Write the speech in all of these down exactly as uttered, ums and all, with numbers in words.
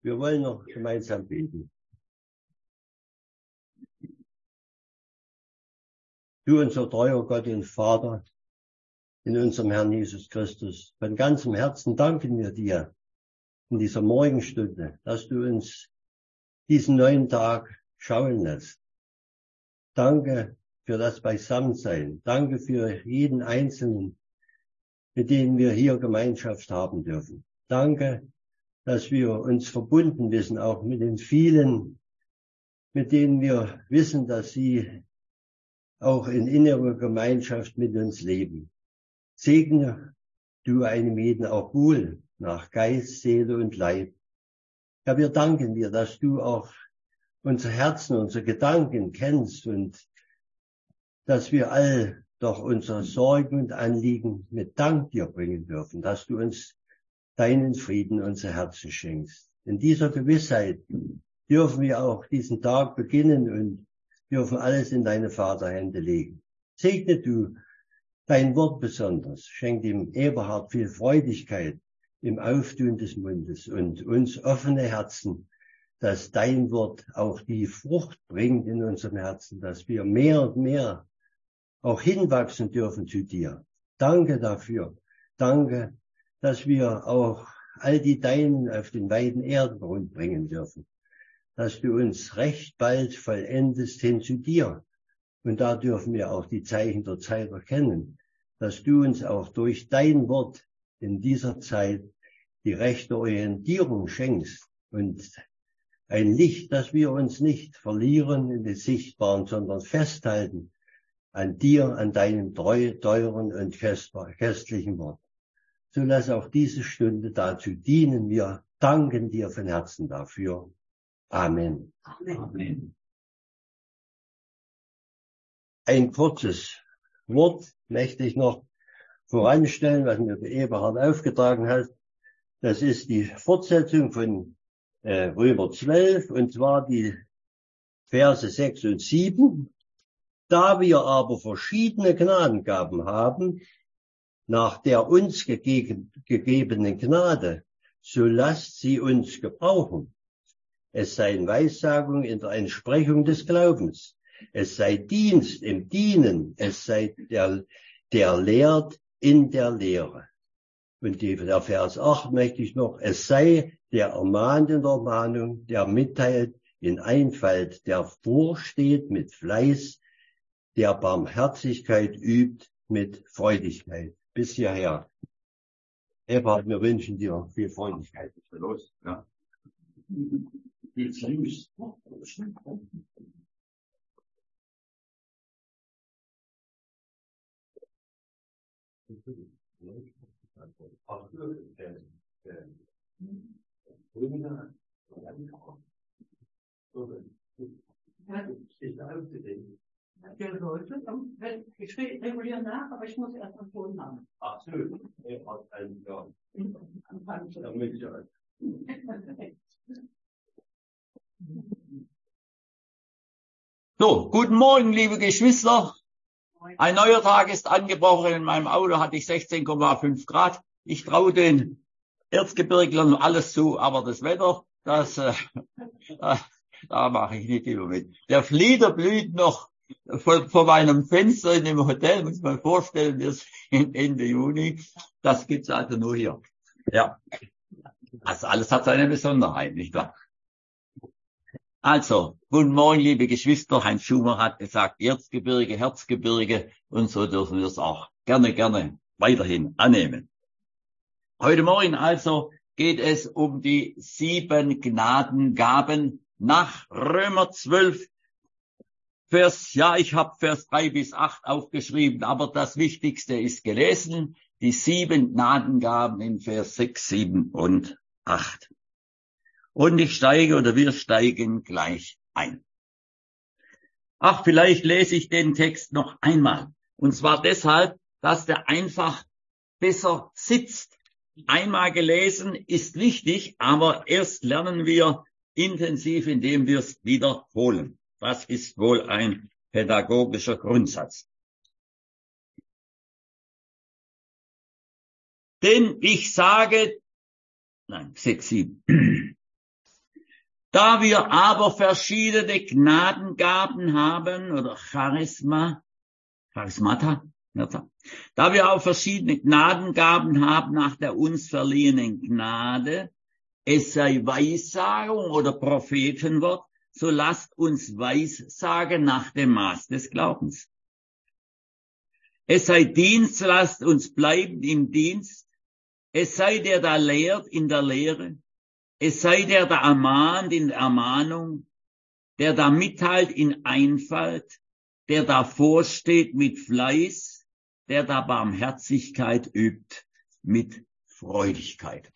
Wir wollen noch gemeinsam beten. Du, unser treuer Gott und Vater, in unserem Herrn Jesus Christus, von ganzem Herzen danken wir dir in dieser Morgenstunde, dass du uns diesen neuen Tag schauen lässt. Danke für das Beisammensein. Danke für jeden Einzelnen, mit dem wir hier Gemeinschaft haben dürfen. Danke, dass wir uns verbunden wissen, auch mit den vielen, mit denen wir wissen, dass sie auch in innerer Gemeinschaft mit uns leben. Segne du einem jeden auch wohl nach Geist, Seele und Leib. Ja, wir danken dir, dass du auch unser Herzen, unsere Gedanken kennst und dass wir all doch unsere Sorgen und Anliegen mit Dank dir bringen dürfen, dass du uns deinen Frieden unser Herzen schenkst. In dieser Gewissheit dürfen wir auch diesen Tag beginnen und dürfen alles in deine Vaterhände legen. Segne du dein Wort besonders, schenk dem Eberhard viel Freudigkeit im Auftun des Mundes und uns offene Herzen, dass dein Wort auch die Frucht bringt in unserem Herzen, dass wir mehr und mehr auch hinwachsen dürfen zu dir. Danke dafür. Danke, dass wir auch all die Deinen auf den weiten Erdengrund bringen dürfen. Dass du uns recht bald vollendest hin zu dir. Und da dürfen wir auch die Zeichen der Zeit erkennen, dass du uns auch durch dein Wort in dieser Zeit die rechte Orientierung schenkst und ein Licht, dass wir uns nicht verlieren in den Sichtbaren, sondern festhalten an dir, an deinem treu, teuren und köstlichen Wort. So lass auch diese Stunde dazu dienen. Wir danken dir von Herzen dafür. Amen. Amen. Ein kurzes Wort möchte ich noch voranstellen, was mir der Eberhard aufgetragen hat. Das ist die Fortsetzung von äh, Römer zwölf, und zwar die Verse sechs und sieben. Da wir aber verschiedene Gnadengaben haben, nach der uns gegeben, gegebenen Gnade, so lasst sie uns gebrauchen. Es sei Weissagung in der Entsprechung des Glaubens. Es sei Dienst im Dienen. Es sei der, der lehrt in der Lehre. Und die, der Vers acht möchte ich noch. Es sei der ermahnt in der Ermahnung, der mitteilt in Einfalt, der vorsteht mit Fleiß, der Barmherzigkeit übt mit Freudigkeit. Bis hierher. Eberhard, wir wünschen dir viel Freudigkeit. Los, ja. Geht's los. Ja, sollte. Ich reguliere nach, aber ich muss erst mal Ton haben. Ach so, er hat einen, ja. Ja, mit Sicherheit. So, guten Morgen, liebe Geschwister. Ein neuer Tag ist angebrochen. In meinem Auto hatte ich sechzehn Komma fünf Grad. Ich traue den Erzgebirglern alles zu, aber das Wetter, das, äh, äh, da mache ich nicht immer mit. Der Flieder blüht noch vor, vor meinem Fenster in dem Hotel, muss man vorstellen, wir sind Ende Juni. Das gibt's also nur hier. Ja. Also alles hat seine Besonderheit, nicht wahr? Also, guten Morgen, liebe Geschwister. Heinz Schumer hat gesagt, Erzgebirge, Herzgebirge, und so dürfen wir es auch gerne, gerne weiterhin annehmen. Heute Morgen also geht es um die sieben Gnadengaben nach Römer zwölf, Vers, ja, ich habe Vers drei bis acht aufgeschrieben, aber das Wichtigste ist gelesen, die sieben Gnadengaben in Vers sechs, sieben und acht. Und ich steige oder wir steigen gleich ein. Ach, vielleicht lese ich den Text noch einmal. Und zwar deshalb, dass der einfach besser sitzt. Einmal gelesen ist wichtig, aber erst lernen wir intensiv, indem wir es wiederholen. Das ist wohl ein pädagogischer Grundsatz. Denn ich sage, nein, sechs, sieben. Da wir aber verschiedene Gnadengaben haben, oder Charisma, Charismata, da wir auch verschiedene Gnadengaben haben nach der uns verliehenen Gnade, es sei Weissagung oder Prophetenwort, so lasst uns Weissagen nach dem Maß des Glaubens. Es sei Dienst, lasst uns bleiben im Dienst. Es sei der, der lehrt, in der Lehre. Es sei der, der ermahnt, in der Ermahnung. Der da mitteilt, in Einfalt. Der da vorsteht, mit Fleiß. Der da Barmherzigkeit übt, mit Freudigkeit.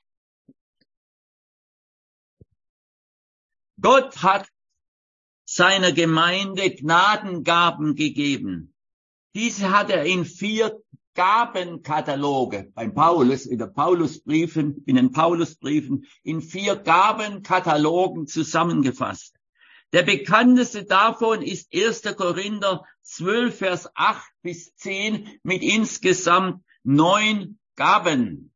Gott hat seiner Gemeinde Gnadengaben gegeben. Diese hat er in vier Gabenkataloge, beim Paulus, in der Paulusbriefen, in den Paulusbriefen, in vier Gabenkatalogen zusammengefasst. Der bekannteste davon ist erster Korinther zwölf, Vers acht bis zehn, mit insgesamt neun Gaben.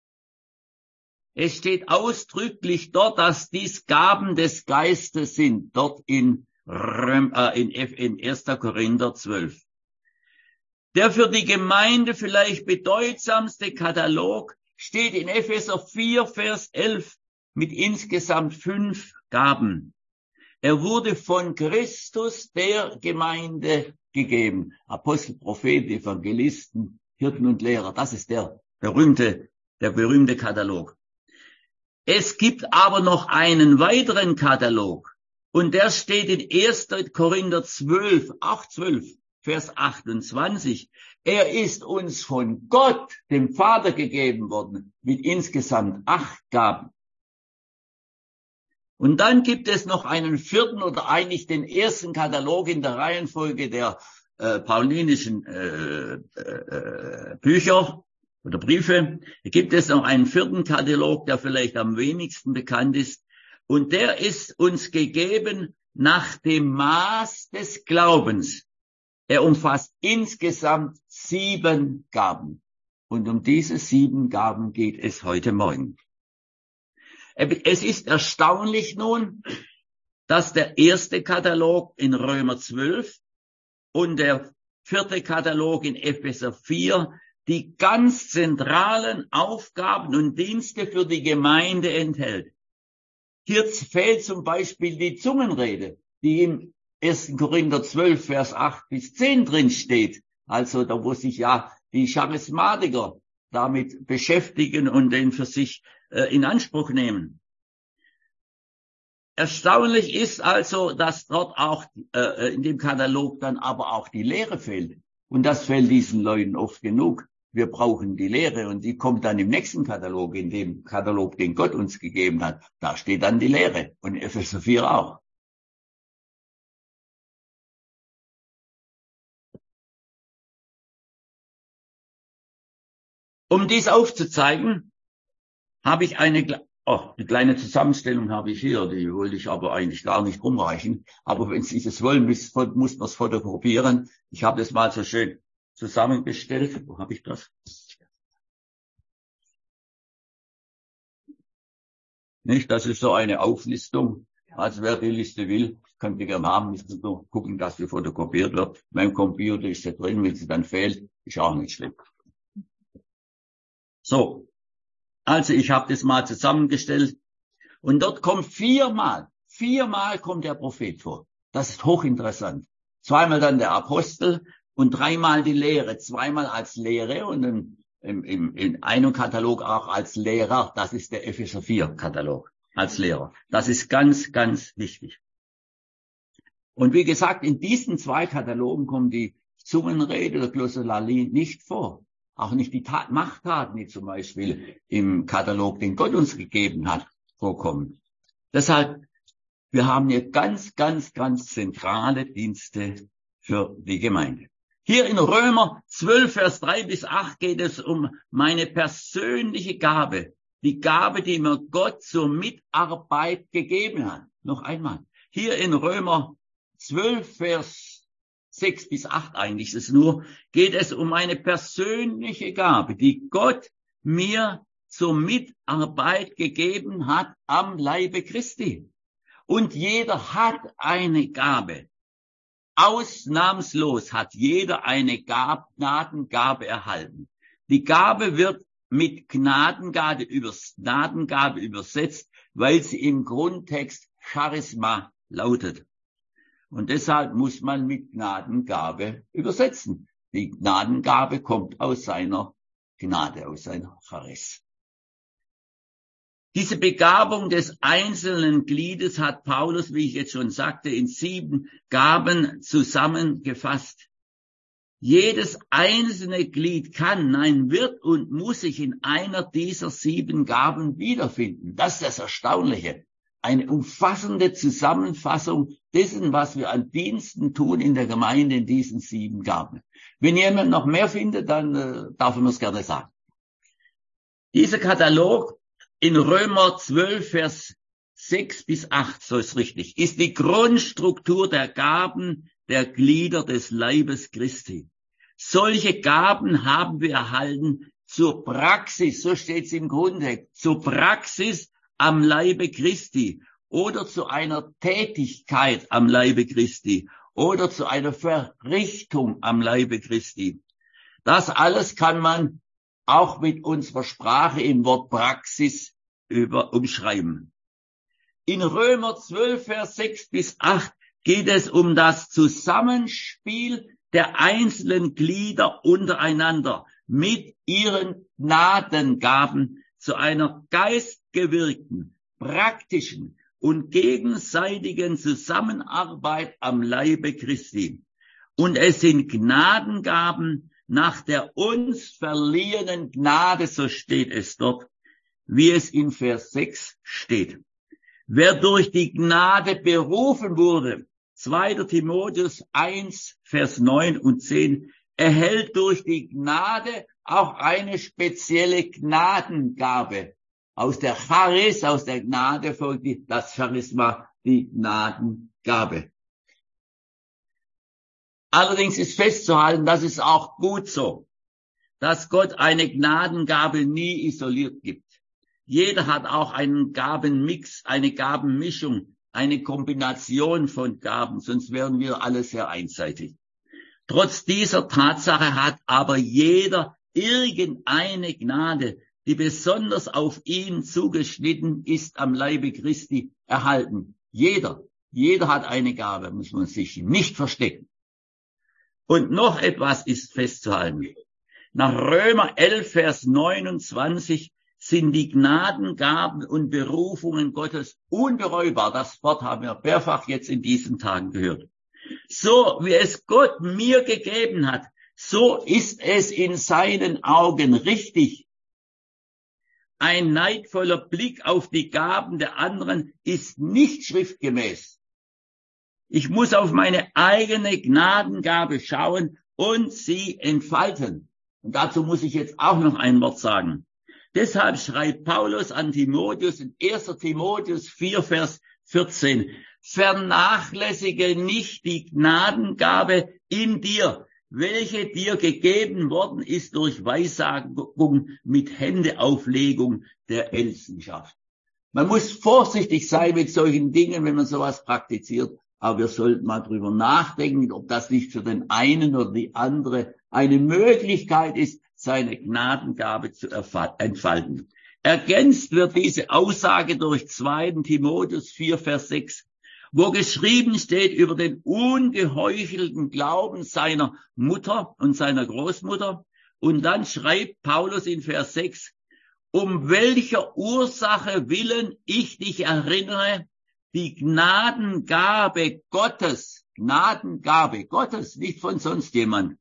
Es steht ausdrücklich dort, dass dies Gaben des Geistes sind, dort in, Röm, äh, in, in erster Korinther zwölf. Der für die Gemeinde vielleicht bedeutsamste Katalog steht in Epheser vier, Vers elf, mit insgesamt fünf Gaben. Er wurde von Christus der Gemeinde gegeben. Apostel, Propheten, Evangelisten, Hirten und Lehrer. Das ist der berühmte, der berühmte Katalog. Es gibt aber noch einen weiteren Katalog. Und der steht in erster Korinther zwölf, auch zwölf, Vers achtundzwanzig. Er ist uns von Gott, dem Vater, gegeben worden, mit insgesamt acht Gaben. Und dann gibt es noch einen vierten oder eigentlich den ersten Katalog in der Reihenfolge der äh, paulinischen äh, äh, Bücher oder Briefe. Hier gibt es noch einen vierten Katalog, der vielleicht am wenigsten bekannt ist. Und der ist uns gegeben nach dem Maß des Glaubens. Er umfasst insgesamt sieben Gaben. Und um diese sieben Gaben geht es heute Morgen. Es ist erstaunlich nun, dass der erste Katalog in Römer zwölf und der vierte Katalog in Epheser vier die ganz zentralen Aufgaben und Dienste für die Gemeinde enthält. Hier fehlt zum Beispiel die Zungenrede, die im ersten Korinther zwölf, Vers acht bis zehn drin steht. Also da, wo sich ja die Charismatiker damit beschäftigen und den für sich äh, in Anspruch nehmen. Erstaunlich ist also, dass dort auch äh, in dem Katalog dann aber auch die Lehre fehlt. Und das fehlt diesen Leuten oft genug. Wir brauchen die Lehre und die kommt dann im nächsten Katalog, in dem Katalog, den Gott uns gegeben hat. Da steht dann die Lehre und Epheser vier auch. Um dies aufzuzeigen, habe ich eine, oh, eine kleine Zusammenstellung habe ich hier, die wollte ich aber eigentlich gar nicht rumreichen. Aber wenn Sie das wollen, muss, muss man es fotokopieren. Ich habe das mal so schön zusammengestellt. Wo habe ich das? Nicht, das ist so eine Auflistung. Also wer die Liste will, kann die gerne haben. Ich muss nur gucken, dass sie fotokopiert wird. Mein Computer ist da drin, wenn sie dann fehlt, ist auch nicht schlimm. So, also ich habe das mal zusammengestellt und dort kommt viermal, viermal kommt der Prophet vor. Das ist hochinteressant. Zweimal dann der Apostel und dreimal die Lehre, zweimal als Lehre und in, in, in, in einem Katalog auch als Lehrer. Das ist der Epheser vier Katalog als Lehrer. Das ist ganz, ganz wichtig. Und wie gesagt, in diesen zwei Katalogen kommt die Zungenrede der Glossolalie nicht vor. Auch nicht die Tat, Machttaten, die zum Beispiel im Katalog, den Gott uns gegeben hat, vorkommen. Deshalb, wir haben hier ganz, ganz, ganz zentrale Dienste für die Gemeinde. Hier in Römer zwölf, Vers drei bis acht geht es um meine persönliche Gabe. Die Gabe, die mir Gott zur Mitarbeit gegeben hat. Noch einmal. Hier in Römer zwölf, Vers sechs bis acht eigentlich ist es nur, geht es um eine persönliche Gabe, die Gott mir zur Mitarbeit gegeben hat am Leibe Christi. Und jeder hat eine Gabe. Ausnahmslos hat jeder eine Gab- Gnadengabe erhalten. Die Gabe wird mit Gnadengabe, übers, Gnadengabe übersetzt, weil sie im Grundtext Charisma lautet. Und deshalb muss man mit Gnadengabe übersetzen. Die Gnadengabe kommt aus seiner Gnade, aus seiner Charis. Diese Begabung des einzelnen Gliedes hat Paulus, wie ich jetzt schon sagte, in sieben Gaben zusammengefasst. Jedes einzelne Glied kann, nein, wird und muss sich in einer dieser sieben Gaben wiederfinden. Das ist das Erstaunliche. Eine umfassende Zusammenfassung dessen, was wir an Diensten tun in der Gemeinde in diesen sieben Gaben. Wenn jemand noch mehr findet, dann äh, darf er mir es gerne sagen. Dieser Katalog in Römer zwölf, Vers sechs bis acht, so ist richtig, ist die Grundstruktur der Gaben der Glieder des Leibes Christi. Solche Gaben haben wir erhalten zur Praxis, so steht es im Grundtext, zur Praxis am Leibe Christi oder zu einer Tätigkeit am Leibe Christi oder zu einer Verrichtung am Leibe Christi. Das alles kann man auch mit unserer Sprache im Wort Praxis über, umschreiben. In Römer zwölf, Vers sechs bis acht geht es um das Zusammenspiel der einzelnen Glieder untereinander mit ihren Gnadengaben zu einer geistgewirkten, praktischen und gegenseitigen Zusammenarbeit am Leibe Christi. Und es sind Gnadengaben nach der uns verliehenen Gnade, so steht es dort, wie es in Vers sechs steht. Wer durch die Gnade berufen wurde, zweiter Timotheus eins, Vers neun und zehn, erhält durch die Gnade auch eine spezielle Gnadengabe. Aus der Charis, aus der Gnade folgt die, das Charisma, die Gnadengabe. Allerdings ist festzuhalten, das ist auch gut so, dass Gott eine Gnadengabe nie isoliert gibt. Jeder hat auch einen Gabenmix, eine Gabenmischung, eine Kombination von Gaben, sonst wären wir alle sehr einseitig. Trotz dieser Tatsache hat aber jeder irgendeine Gnade, die besonders auf ihn zugeschnitten ist, am Leibe Christi erhalten. Jeder, jeder hat eine Gabe, muss man sich nicht verstecken. Und noch etwas ist festzuhalten. Nach Römer elf, Vers neunundzwanzig sind die Gnadengaben und Berufungen Gottes unbereubar. Das Wort haben wir mehrfach jetzt in diesen Tagen gehört. So wie es Gott mir gegeben hat, so ist es in seinen Augen richtig. Ein neidvoller Blick auf die Gaben der anderen ist nicht schriftgemäß. Ich muss auf meine eigene Gnadengabe schauen und sie entfalten. Und dazu muss ich jetzt auch noch ein Wort sagen. Deshalb schreibt Paulus an Timotheus in erster Timotheus vier, Vers vierzehn, vernachlässige nicht die Gnadengabe in dir, welche dir gegeben worden ist durch Weissagung mit Händeauflegung der Ältestenschaft. Man muss vorsichtig sein mit solchen Dingen, wenn man sowas praktiziert. Aber wir sollten mal drüber nachdenken, ob das nicht für den einen oder die andere eine Möglichkeit ist, seine Gnadengabe zu entfalten. Ergänzt wird diese Aussage durch zweiter Timotheus vier, Vers sechs, wo geschrieben steht über den ungeheuchelten Glauben seiner Mutter und seiner Großmutter. Und dann schreibt Paulus in Vers sechs, um welcher Ursache willen ich dich erinnere, die Gnadengabe Gottes, Gnadengabe Gottes, nicht von sonst jemand,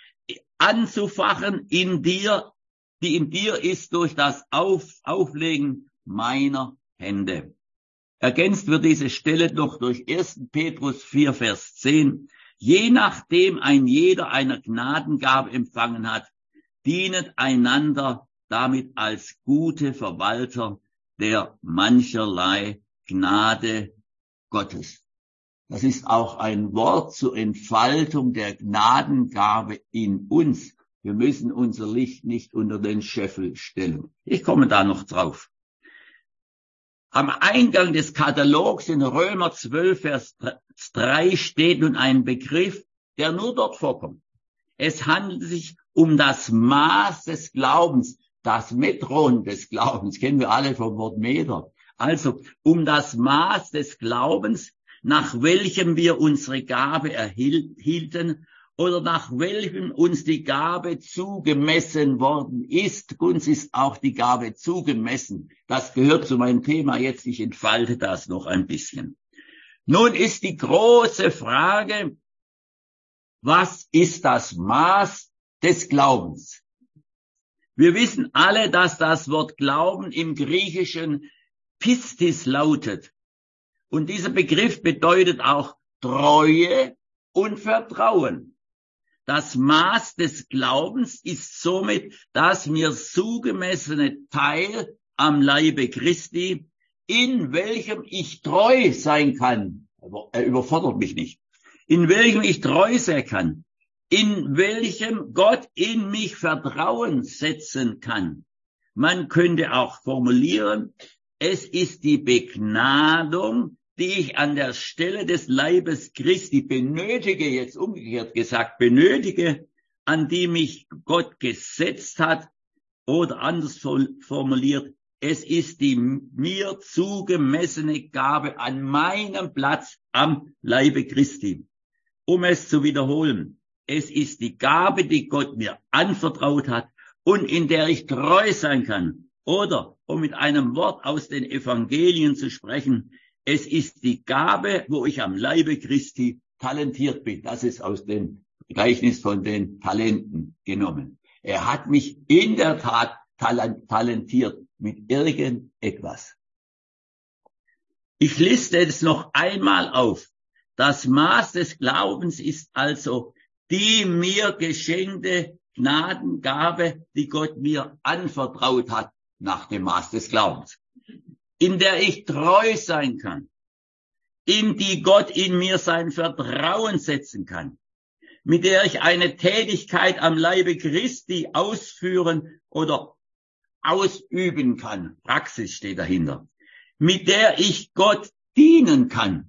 anzufachen in dir, die in dir ist durch das Auf, Auflegen meiner Hände. Ergänzt wird diese Stelle noch durch erster Petrus vier, Vers zehn. Je nachdem ein jeder einer Gnadengabe empfangen hat, dienet einander damit als gute Verwalter der mancherlei Gnade Gottes. Das ist auch ein Wort zur Entfaltung der Gnadengabe in uns. Wir müssen unser Licht nicht unter den Scheffel stellen. Ich komme da noch drauf. Am Eingang des Katalogs in Römer zwölf, Vers drei steht nun ein Begriff, der nur dort vorkommt. Es handelt sich um das Maß des Glaubens, das Metron des Glaubens, kennen wir alle vom Wort Meter. Also um das Maß des Glaubens, nach welchem wir unsere Gabe erhielten oder nach welchem uns die Gabe zugemessen worden ist. Uns ist auch die Gabe zugemessen. Das gehört zu meinem Thema jetzt. Ich entfalte das noch ein bisschen. Nun ist die große Frage, was ist das Maß des Glaubens? Wir wissen alle, dass das Wort Glauben im Griechischen Pistis lautet. Und dieser Begriff bedeutet auch Treue und Vertrauen. Das Maß des Glaubens ist somit das mir zugemessene Teil am Leibe Christi, in welchem ich treu sein kann. Er überfordert mich nicht. In welchem ich treu sein kann. In welchem Gott in mich Vertrauen setzen kann. Man könnte auch formulieren, es ist die Begnadung, die ich an der Stelle des Leibes Christi benötige, jetzt umgekehrt gesagt, benötige, an die mich Gott gesetzt hat, oder anders formuliert, es ist die mir zugemessene Gabe an meinem Platz am Leibe Christi. Um es zu wiederholen, es ist die Gabe, die Gott mir anvertraut hat und in der ich treu sein kann. Oder, um mit einem Wort aus den Evangelien zu sprechen, es ist die Gabe, wo ich am Leibe Christi talentiert bin. Das ist aus dem Gleichnis von den Talenten genommen. Er hat mich in der Tat talentiert mit irgendetwas. Ich liste es noch einmal auf. Das Maß des Glaubens ist also die mir geschenkte Gnadengabe, die Gott mir anvertraut hat, nach dem Maß des Glaubens, in der ich treu sein kann, in die Gott in mir sein Vertrauen setzen kann, mit der ich eine Tätigkeit am Leibe Christi ausführen oder ausüben kann. Praxis steht dahinter. Mit der ich Gott dienen kann.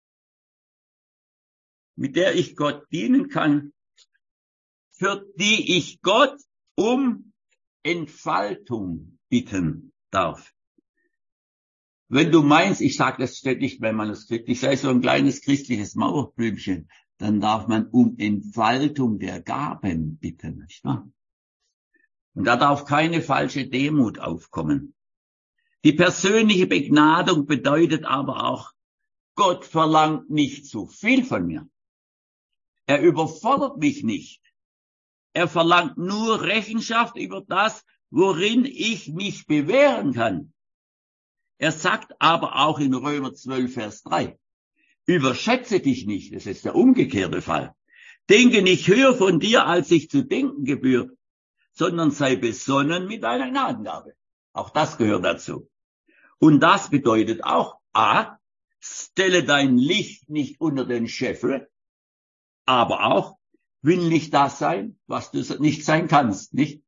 Mit der ich Gott dienen kann, für die ich Gott um Entfaltung bitten darf. Wenn du meinst, ich sage, das steht nicht bei Manuskript, ich sei so ein kleines christliches Mauerblümchen, dann darf man um Entfaltung der Gaben bitten, nicht wahr? Und da darf keine falsche Demut aufkommen. Die persönliche Begnadung bedeutet aber auch, Gott verlangt nicht zu viel von mir. Er überfordert mich nicht. Er verlangt nur Rechenschaft über das, worin ich mich bewähren kann. Er sagt aber auch in Römer zwölf, Vers drei, überschätze dich nicht, das ist der umgekehrte Fall. Denke nicht höher von dir, als sich zu denken gebührt, sondern sei besonnen mit deiner Gnadengabe. Auch das gehört dazu. Und das bedeutet auch, a, stelle dein Licht nicht unter den Scheffel, aber auch, will nicht das sein, was du nicht sein kannst, nicht?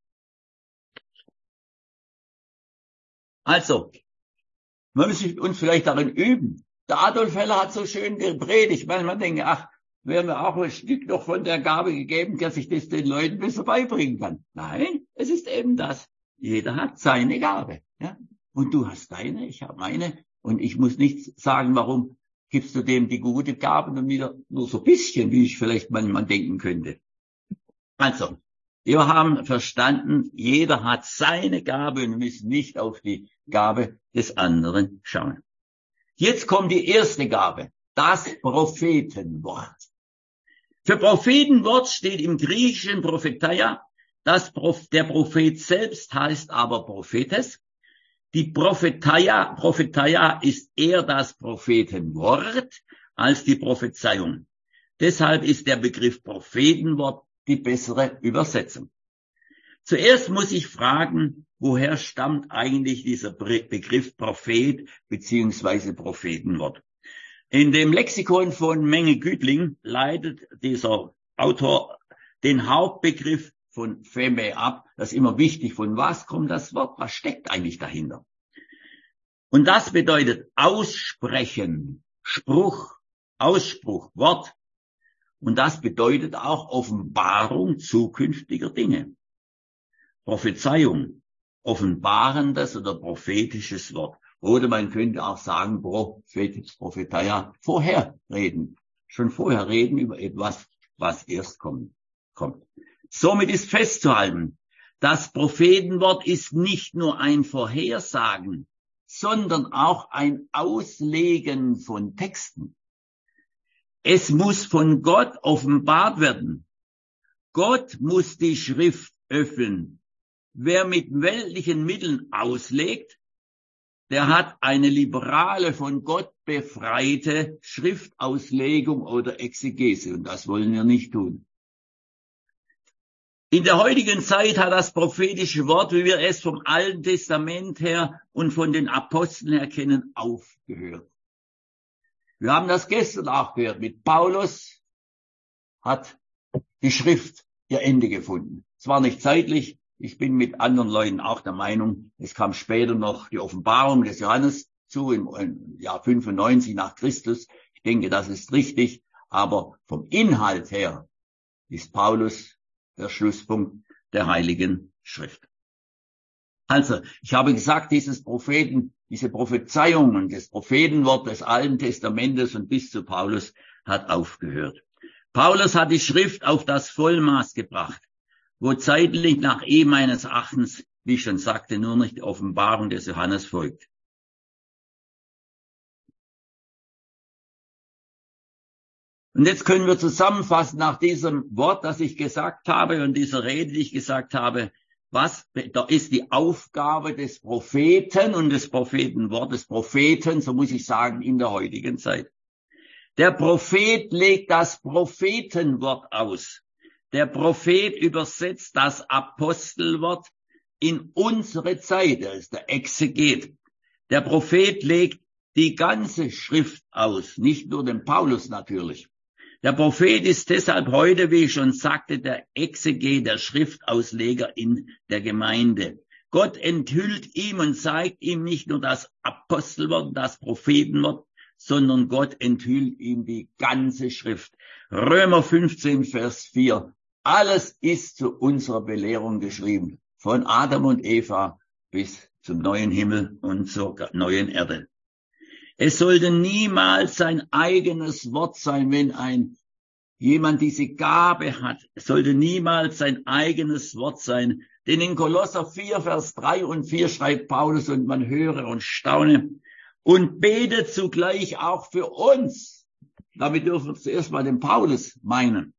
Also, man muss uns vielleicht darin üben. Der Adolf Heller hat so schön gepredigt, weil man denkt, ach, wäre mir auch ein Stück noch von der Gabe gegeben, dass ich das den Leuten besser beibringen kann. Nein, es ist eben das. Jeder hat seine Gabe, ja? Und du hast deine, ich habe meine. Und ich muss nicht sagen, warum gibst du dem die gute Gabe und mir nur so ein bisschen, wie ich vielleicht manchmal denken könnte. Also, wir haben verstanden, jeder hat seine Gabe und müssen nicht auf die Gabe des anderen schauen. Jetzt kommt die erste Gabe, das Prophetenwort. Für Prophetenwort steht im griechischen Propheteia, das Proph- der Prophet selbst heißt aber Prophetes. Die Propheteia, Propheteia ist eher das Prophetenwort als die Prophezeiung. Deshalb ist der Begriff Prophetenwort die bessere Übersetzung. Zuerst muss ich fragen, woher stammt eigentlich dieser Begriff Prophet bzw. Prophetenwort? In dem Lexikon von Menge Gütling leitet dieser Autor den Hauptbegriff von Pheme ab. Das ist immer wichtig, von was kommt das Wort? Was steckt eigentlich dahinter? Und das bedeutet aussprechen, Spruch, Ausspruch, Wort. Und das bedeutet auch Offenbarung zukünftiger Dinge. Prophezeiung, offenbarendes oder prophetisches Wort. Oder man könnte auch sagen, Prophet, Prophetia, vorher reden. Schon vorher reden über etwas, was erst kommt. kommt. Somit ist festzuhalten, das Prophetenwort ist nicht nur ein Vorhersagen, sondern auch ein Auslegen von Texten. Es muss von Gott offenbart werden. Gott muss die Schrift öffnen. Wer mit weltlichen Mitteln auslegt, der hat eine liberale, von Gott befreite Schriftauslegung oder Exegese. Und das wollen wir nicht tun. In der heutigen Zeit hat das prophetische Wort, wie wir es vom Alten Testament her und von den Aposteln her kennen, aufgehört. Wir haben das gestern auch gehört. Mit Paulus hat die Schrift ihr Ende gefunden. Zwar nicht zeitlich, ich bin mit anderen Leuten auch der Meinung, es kam später noch die Offenbarung des Johannes zu, im Jahr fünfundneunzig nach Christus. Ich denke, das ist richtig, aber vom Inhalt her ist Paulus der Schlusspunkt der Heiligen Schrift. Also, ich habe gesagt, dieses Propheten, diese Prophezeiungen des Prophetenwort des Alten Testamentes und bis zu Paulus hat aufgehört. Paulus hat die Schrift auf das Vollmaß gebracht, wo zeitlich nach ihm meines Erachtens, wie ich schon sagte, nur nicht die Offenbarung des Johannes folgt. Und jetzt können wir zusammenfassen nach diesem Wort, das ich gesagt habe und dieser Rede, die ich gesagt habe, was da ist die Aufgabe des Propheten und des Prophetenwortes Propheten, so muss ich sagen, in der heutigen Zeit. Der Prophet legt das Prophetenwort aus. Der Prophet übersetzt das Apostelwort in unsere Zeit. Er ist der Exeget. Der Prophet legt die ganze Schrift aus, nicht nur den Paulus natürlich. Der Prophet ist deshalb heute, wie ich schon sagte, der Exeget, der Schriftausleger in der Gemeinde. Gott enthüllt ihm und zeigt ihm nicht nur das Apostelwort, das Prophetenwort, sondern Gott enthüllt ihm die ganze Schrift. Römer fünfzehn, Vers vier. Alles ist zu unserer Belehrung geschrieben. Von Adam und Eva bis zum neuen Himmel und zur neuen Erde. Es sollte niemals sein eigenes Wort sein, wenn ein jemand diese Gabe hat. Es sollte niemals sein eigenes Wort sein. Denn in Kolosser vier, Vers drei und vier schreibt Paulus, und man höre und staune und bete zugleich auch für uns. Damit dürfen wir zuerst mal den Paulus meinen.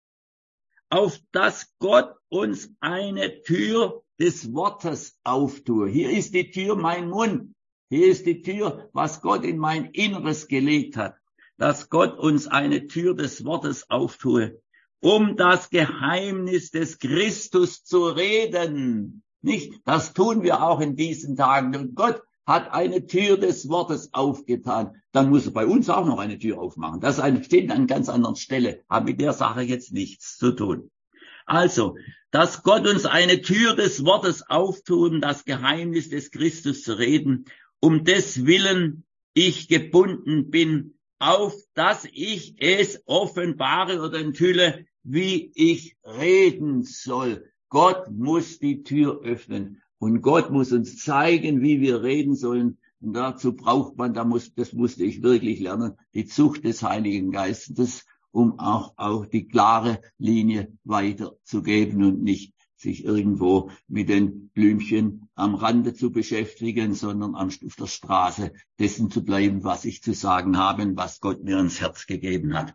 Auf dass Gott uns eine Tür des Wortes auftue. Hier ist die Tür, mein Mund. Hier ist die Tür, was Gott in mein Inneres gelegt hat, dass Gott uns eine Tür des Wortes auftue, um das Geheimnis des Christus zu reden. Nicht? Das tun wir auch in diesen Tagen. Und Gott hat eine Tür des Wortes aufgetan. Dann muss er bei uns auch noch eine Tür aufmachen. Das steht an einer ganz anderen Stelle, hat mit der Sache jetzt nichts zu tun. Also, dass Gott uns eine Tür des Wortes auftun, das Geheimnis des Christus zu reden, um des Willen ich gebunden bin, auf dass ich es offenbare oder enthülle, wie ich reden soll. Gott muss die Tür öffnen und Gott muss uns zeigen, wie wir reden sollen. Und dazu braucht man, da muss, das musste ich wirklich lernen, die Zucht des Heiligen Geistes, um auch, auch die klare Linie weiterzugeben und nicht sich irgendwo mit den Blümchen am Rande zu beschäftigen, sondern auf der Straße dessen zu bleiben, was ich zu sagen habe und was Gott mir ins Herz gegeben hat.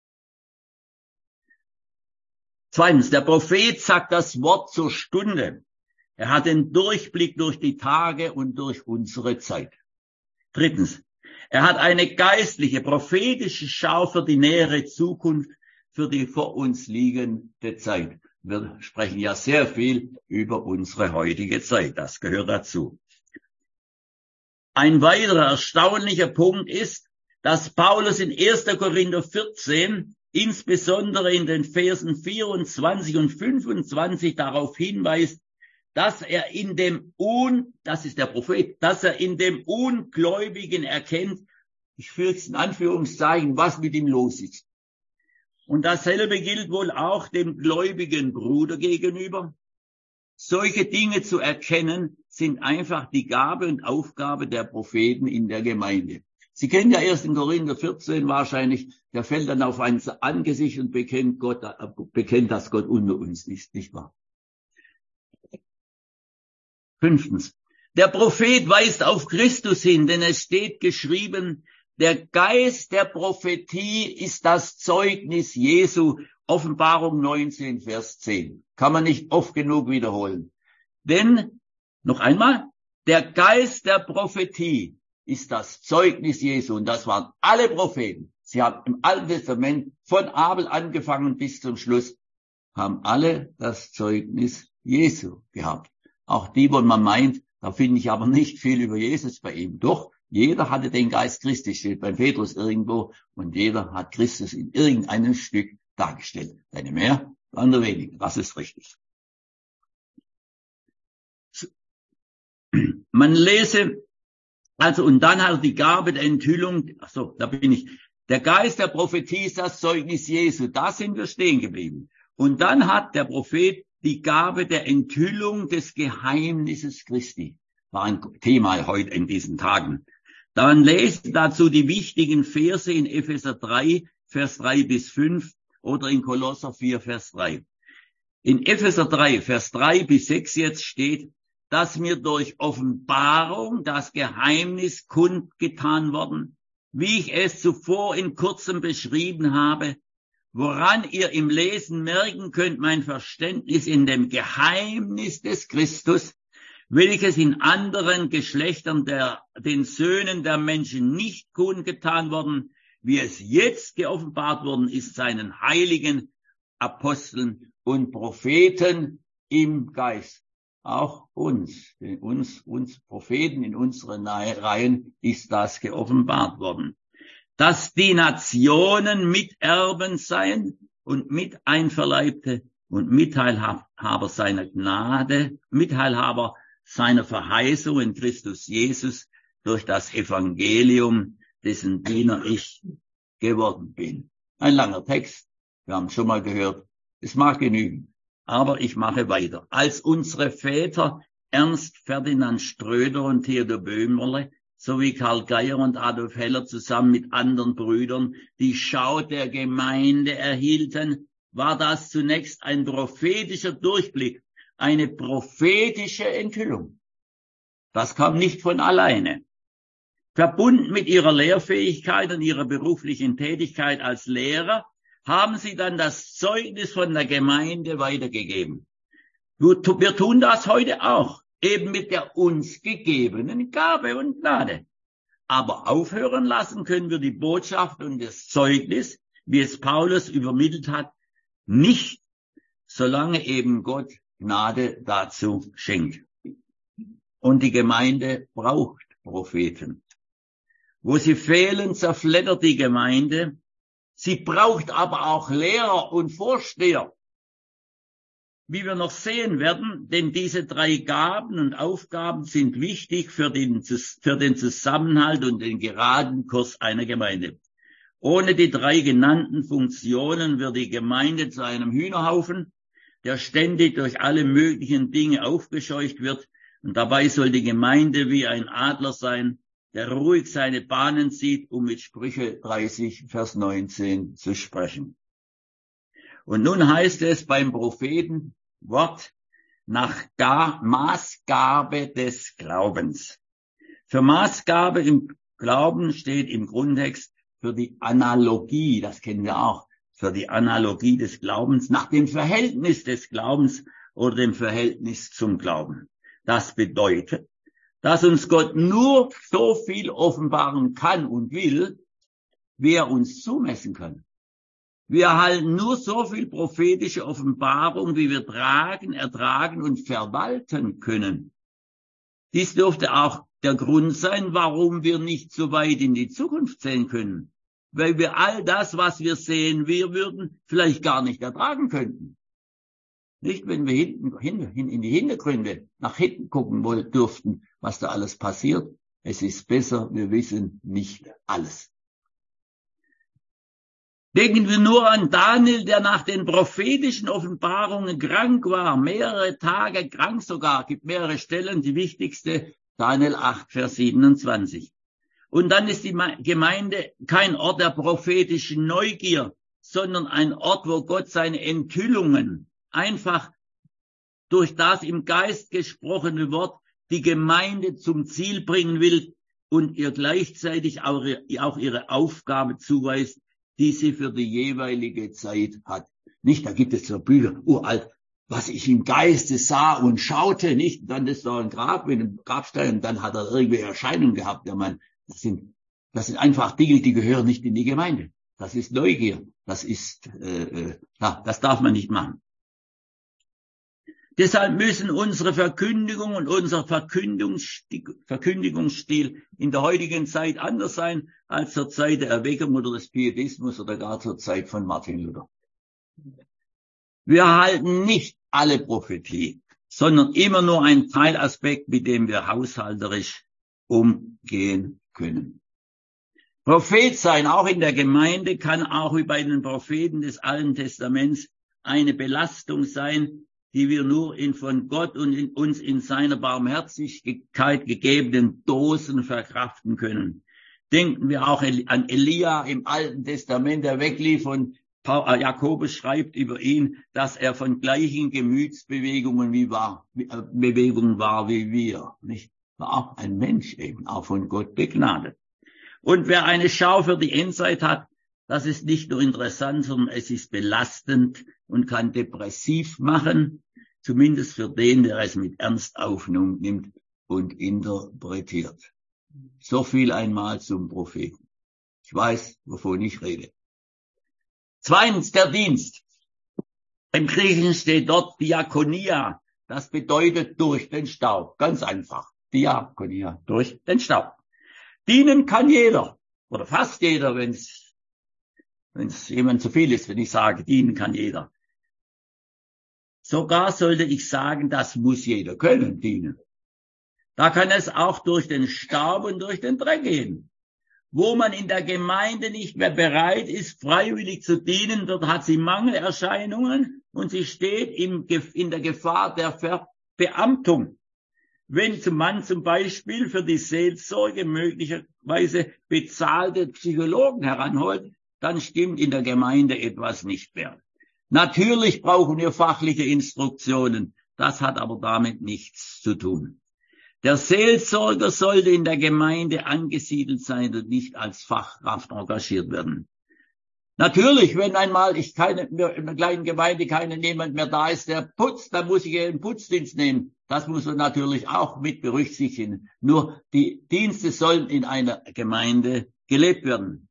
Zweitens, der Prophet sagt das Wort zur Stunde. Er hat den Durchblick durch die Tage und durch unsere Zeit. Drittens, er hat eine geistliche, prophetische Schau für die nähere Zukunft, für die vor uns liegende Zeit. Wir sprechen ja sehr viel über unsere heutige Zeit. Das gehört dazu. Ein weiterer erstaunlicher Punkt ist, dass Paulus in erster Korinther vierzehn, insbesondere in den Versen vierundzwanzig und fünfundzwanzig, darauf hinweist, dass er in dem Un, das ist der Prophet, dass er in dem Ungläubigen erkennt, ich führe es in Anführungszeichen, was mit ihm los ist. Und dasselbe gilt wohl auch dem gläubigen Bruder gegenüber. Solche Dinge zu erkennen, sind einfach die Gabe und Aufgabe der Propheten in der Gemeinde. Sie kennen ja erst in Korinther vierzehn wahrscheinlich, der fällt dann auf ein Angesicht und bekennt Gott, bekennt, dass Gott unter uns ist, nicht wahr? Fünftens. Der Prophet weist auf Christus hin, denn es steht geschrieben, der Geist der Prophetie ist das Zeugnis Jesu. Offenbarung neunzehn, Vers zehn. Kann man nicht oft genug wiederholen. Denn, noch einmal, der Geist der Prophetie ist das Zeugnis Jesu. Und das waren alle Propheten. Sie haben im Alten Testament von Abel angefangen bis zum Schluss, haben alle das Zeugnis Jesu gehabt. Auch die, wo man meint, da finde ich aber nicht viel über Jesus bei ihm. Doch, jeder hatte den Geist Christi, steht bei Petrus irgendwo, und jeder hat Christus in irgendeinem Stück dargestellt. Eine mehr, andere weniger. Das ist richtig. Man lese, also, und dann hat er die Gabe der Enthüllung, ach so, da bin ich. Der Geist der Prophetie ist das Zeugnis Jesu. Da sind wir stehen geblieben. Und dann hat der Prophet die Gabe der Enthüllung des Geheimnisses Christi. War ein Thema heute in diesen Tagen. Dann lest dazu die wichtigen Verse in Epheser drei, Vers drei bis fünf oder in Kolosser vier, Vers drei. In Epheser drei, Vers drei bis sechs jetzt steht, dass mir durch Offenbarung das Geheimnis kundgetan worden, wie ich es zuvor in kurzem beschrieben habe, woran ihr im Lesen merken könnt, mein Verständnis in dem Geheimnis des Christus, welches in anderen Geschlechtern der, den Söhnen der Menschen nicht kundgetan worden, wie es jetzt geoffenbart worden ist, seinen heiligen Aposteln und Propheten im Geist. Auch uns, uns, uns Propheten in unseren Reihen ist das geoffenbart worden. Dass die Nationen Miterben seien und Miteinverleibte und Mitteilhaber seiner Gnade, Mitteilhaber seiner Verheißung in Christus Jesus durch das Evangelium, dessen Diener ich geworden bin. Ein langer Text, wir haben schon mal gehört, es mag genügen, aber ich mache weiter. Als unsere Väter Ernst Ferdinand Ströder und Theodor Böhmerle sowie Karl Geier und Adolf Heller zusammen mit anderen Brüdern die Schau der Gemeinde erhielten, war das zunächst ein prophetischer Durchblick, eine prophetische Enthüllung. Das kam nicht von alleine. Verbunden mit ihrer Lehrfähigkeit und ihrer beruflichen Tätigkeit als Lehrer haben sie dann das Zeugnis von der Gemeinde weitergegeben. Wir tun das heute auch, eben mit der uns gegebenen Gabe und Gnade. Aber aufhören lassen können wir die Botschaft und das Zeugnis, wie es Paulus übermittelt hat, nicht, solange eben Gott Gnade dazu schenkt. Und die Gemeinde braucht Propheten. Wo sie fehlen, zerfleddert die Gemeinde. Sie braucht aber auch Lehrer und Vorsteher. Wie wir noch sehen werden, denn diese drei Gaben und Aufgaben sind wichtig für den, für den Zusammenhalt und den geraden Kurs einer Gemeinde. Ohne die drei genannten Funktionen wird die Gemeinde zu einem Hühnerhaufen, der ständig durch alle möglichen Dinge aufgescheucht wird. Und dabei soll die Gemeinde wie ein Adler sein, der ruhig seine Bahnen zieht, um mit Sprüche dreißig, Vers neunzehn zu sprechen. Und nun heißt es beim Propheten Wort nach Gar- Maßgabe des Glaubens. Für Maßgabe im Glauben steht im Grundtext für die Analogie, das kennen wir auch, für die Analogie des Glaubens, nach dem Verhältnis des Glaubens oder dem Verhältnis zum Glauben. Das bedeutet, dass uns Gott nur so viel offenbaren kann und will, wie er uns zumessen kann. Wir erhalten nur so viel prophetische Offenbarung, wie wir tragen, ertragen und verwalten können. Dies dürfte auch der Grund sein, warum wir nicht so weit in die Zukunft sehen können. Weil wir all das, was wir sehen, wir würden vielleicht gar nicht ertragen könnten. Nicht, wenn wir hinten, hin, hin, in die Hintergründe nach hinten gucken wollen dürften, was da alles passiert. Es ist besser, wir wissen nicht alles. Denken wir nur an Daniel, der nach den prophetischen Offenbarungen krank war, mehrere Tage krank sogar, gibt mehrere Stellen, die wichtigste, Daniel acht, Vers siebenundzwanzig. Und dann ist die Gemeinde kein Ort der prophetischen Neugier, sondern ein Ort, wo Gott seine Enthüllungen einfach durch das im Geist gesprochene Wort die Gemeinde zum Ziel bringen will und ihr gleichzeitig auch, auch ihre Aufgabe zuweist, die sie für die jeweilige Zeit hat. Nicht, da gibt es so Bücher, uralt, was ich im Geiste sah und schaute, nicht, dann ist da ein Grab mit einem Grabstein und dann hat er irgendwelche Erscheinungen gehabt, der Mann. Das sind, das sind einfach Dinge, die gehören nicht in die Gemeinde. Das ist Neugier, das ist, äh, äh, ja, das darf man nicht machen. Deshalb müssen unsere Verkündigung und unser Verkündigungsstil, Verkündigungsstil in der heutigen Zeit anders sein als zur Zeit der Erweckung oder des Pietismus oder gar zur Zeit von Martin Luther. Wir erhalten nicht alle Prophetie, sondern immer nur einen Teilaspekt, mit dem wir haushalterisch umgehen können. Prophet sein, auch in der Gemeinde, kann auch wie bei den Propheten des Alten Testaments eine Belastung sein, die wir nur in von Gott und in uns in seiner Barmherzigkeit gegebenen Dosen verkraften können. Denken wir auch an Elia im Alten Testament, der weglief, und Jakobus schreibt über ihn, dass er von gleichen Gemütsbewegungen wie war, Bewegungen war wie wir, nicht? War auch ein Mensch eben, auch von Gott begnadet. Und wer eine Schau für die Endzeit hat, das ist nicht nur interessant, sondern es ist belastend und kann depressiv machen, zumindest für den, der es mit Ernst aufnimmt und interpretiert. So viel einmal zum Propheten. Ich weiß, wovon ich rede. Zweitens, der Dienst. Im Griechischen steht dort Diakonia. Das bedeutet durch den Staub. Ganz einfach. Diakonia, durch den Staub. Dienen kann jeder, oder fast jeder, wenn es wenn es jemand zu viel ist, wenn ich sage, dienen kann jeder. Sogar sollte ich sagen, das muss jeder können, dienen. Da kann es auch durch den Staub und durch den Dreck gehen. Wo man in der Gemeinde nicht mehr bereit ist, freiwillig zu dienen, dort hat sie Mangelerscheinungen und sie steht im, in der Gefahr der Verbeamtung. Wenn man zum Beispiel für die Seelsorge möglicherweise bezahlte Psychologen heranholt, dann stimmt in der Gemeinde etwas nicht mehr. Natürlich brauchen wir fachliche Instruktionen, das hat aber damit nichts zu tun. Der Seelsorger sollte in der Gemeinde angesiedelt sein und nicht als Fachkraft engagiert werden. Natürlich, wenn einmal ich keine, in einer kleinen Gemeinde keine jemand mehr da ist, der putzt, dann muss ich einen Putzdienst nehmen. Das muss man natürlich auch mit berücksichtigen. Nur die Dienste sollen in einer Gemeinde gelebt werden.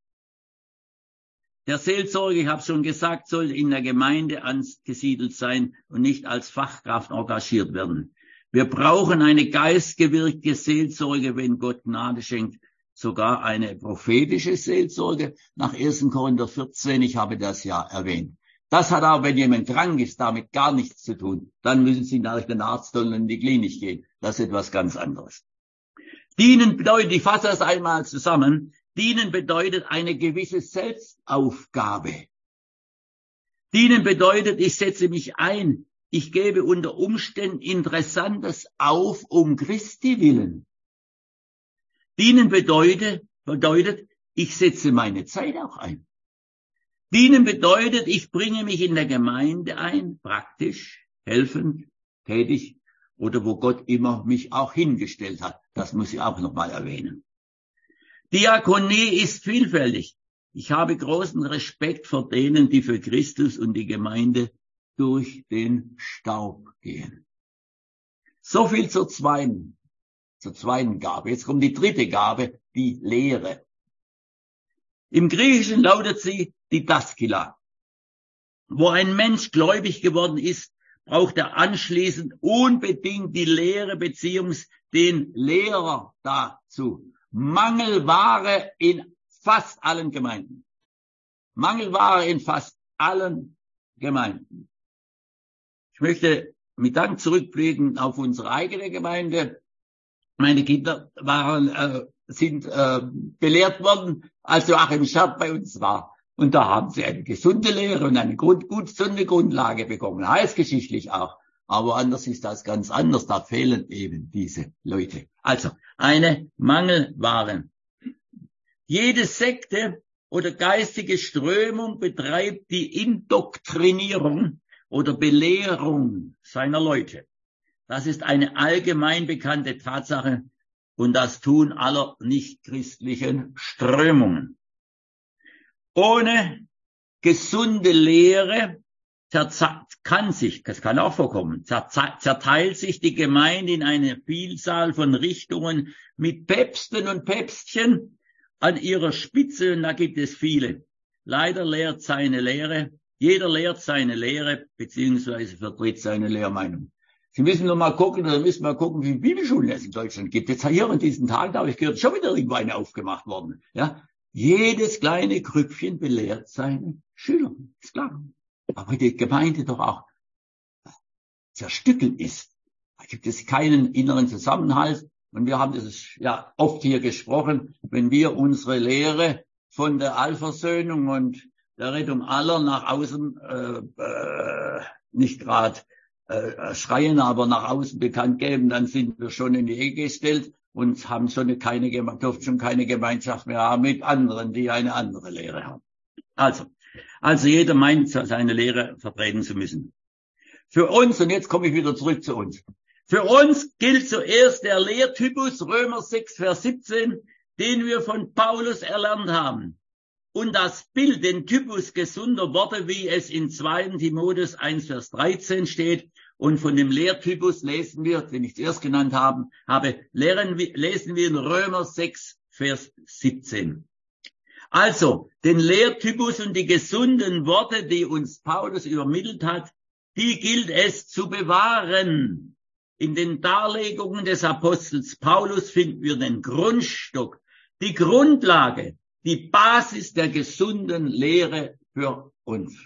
Der Seelsorger, ich habe schon gesagt, soll in der Gemeinde angesiedelt sein und nicht als Fachkraft engagiert werden. Wir brauchen eine geistgewirkte Seelsorge, wenn Gott Gnade schenkt, sogar eine prophetische Seelsorge nach ersten Korinther vierzehn, ich habe das ja erwähnt. Das hat aber, wenn jemand krank ist, damit gar nichts zu tun. Dann müssen Sie nach den Arzt und in die Klinik gehen. Das ist etwas ganz anderes. Dienen bedeutet, ich fasse das einmal zusammen, Dienen bedeutet eine gewisse Selbstaufgabe. Dienen bedeutet, ich setze mich ein, ich gebe unter Umständen Interessantes auf um Christi willen. Dienen bedeutet, bedeutet, ich setze meine Zeit auch ein. Dienen bedeutet, ich bringe mich in der Gemeinde ein, praktisch, helfend, tätig oder wo Gott immer mich auch hingestellt hat. Das muss ich auch nochmal erwähnen. Diakonie ist vielfältig. Ich habe großen Respekt vor denen, die für Christus und die Gemeinde durch den Staub gehen. So viel zur zweiten, zur zweiten Gabe. Jetzt kommt die dritte Gabe, die Lehre. Im Griechischen lautet sie Didaskila. Wo ein Mensch gläubig geworden ist, braucht er anschließend unbedingt die Lehre beziehungsweise den Lehrer dazu. Mangelware in fast allen Gemeinden. Mangelware in fast allen Gemeinden. Ich möchte mit Dank zurückblicken auf unsere eigene Gemeinde. Meine Kinder waren, äh, sind äh, belehrt worden, als Joachim Schert bei uns war. Und da haben sie eine gesunde Lehre und eine gut, gut gesunde Grundlage bekommen, heilsgeschichtlich auch. Aber anders ist das ganz anders, da fehlen eben diese Leute. Also, eine Mangelware. Jede Sekte oder geistige Strömung betreibt die Indoktrinierung oder Belehrung seiner Leute. Das ist eine allgemein bekannte Tatsache und das tun aller nichtchristlichen Strömungen. Ohne gesunde Lehre kann sich, das kann auch vorkommen, zerteilt sich die Gemeinde in eine Vielzahl von Richtungen mit Päpsten und Päpstchen an ihrer Spitze, und da gibt es viele. Leider lehrt seine Lehre, jeder lehrt seine Lehre, beziehungsweise vertritt seine Lehrmeinung. Sie müssen nur mal gucken, oder müssen mal gucken, wie viele Bibelschulen es in Deutschland gibt. Jetzt hier an diesen Tagen, da habe ich gehört, schon wieder irgendwo eine aufgemacht worden. Ja, jedes kleine Krüppchen belehrt seine Schüler, ist klar. Aber die Gemeinde doch auch zerstückelt ist. Da gibt es keinen inneren Zusammenhalt. Und wir haben das ja oft hier gesprochen, wenn wir unsere Lehre von der Allversöhnung und der Rettung aller nach außen äh, äh, nicht gerade äh, schreien, aber nach außen bekannt geben, dann sind wir schon in die Ecke gestellt und haben schon keine, dürfen schon keine Gemeinschaft mehr haben mit anderen, die eine andere Lehre haben. Also, also jeder meint, seine Lehre vertreten zu müssen. Für uns, und jetzt komme ich wieder zurück zu uns, für uns gilt zuerst der Lehrtypus Römer sechs, Vers siebzehn, den wir von Paulus erlernt haben. Und das Bild, den Typus gesunder Worte, wie es in zweiten Timotheus eins, Vers dreizehn steht. Und von dem Lehrtypus lesen wir, den ich zuerst genannt habe, habe lehren, lesen wir in Römer sechs, Vers siebzehn. Also, den Lehrtypus und die gesunden Worte, die uns Paulus übermittelt hat, die gilt es zu bewahren. In den Darlegungen des Apostels Paulus finden wir den Grundstock, die Grundlage, die Basis der gesunden Lehre für uns.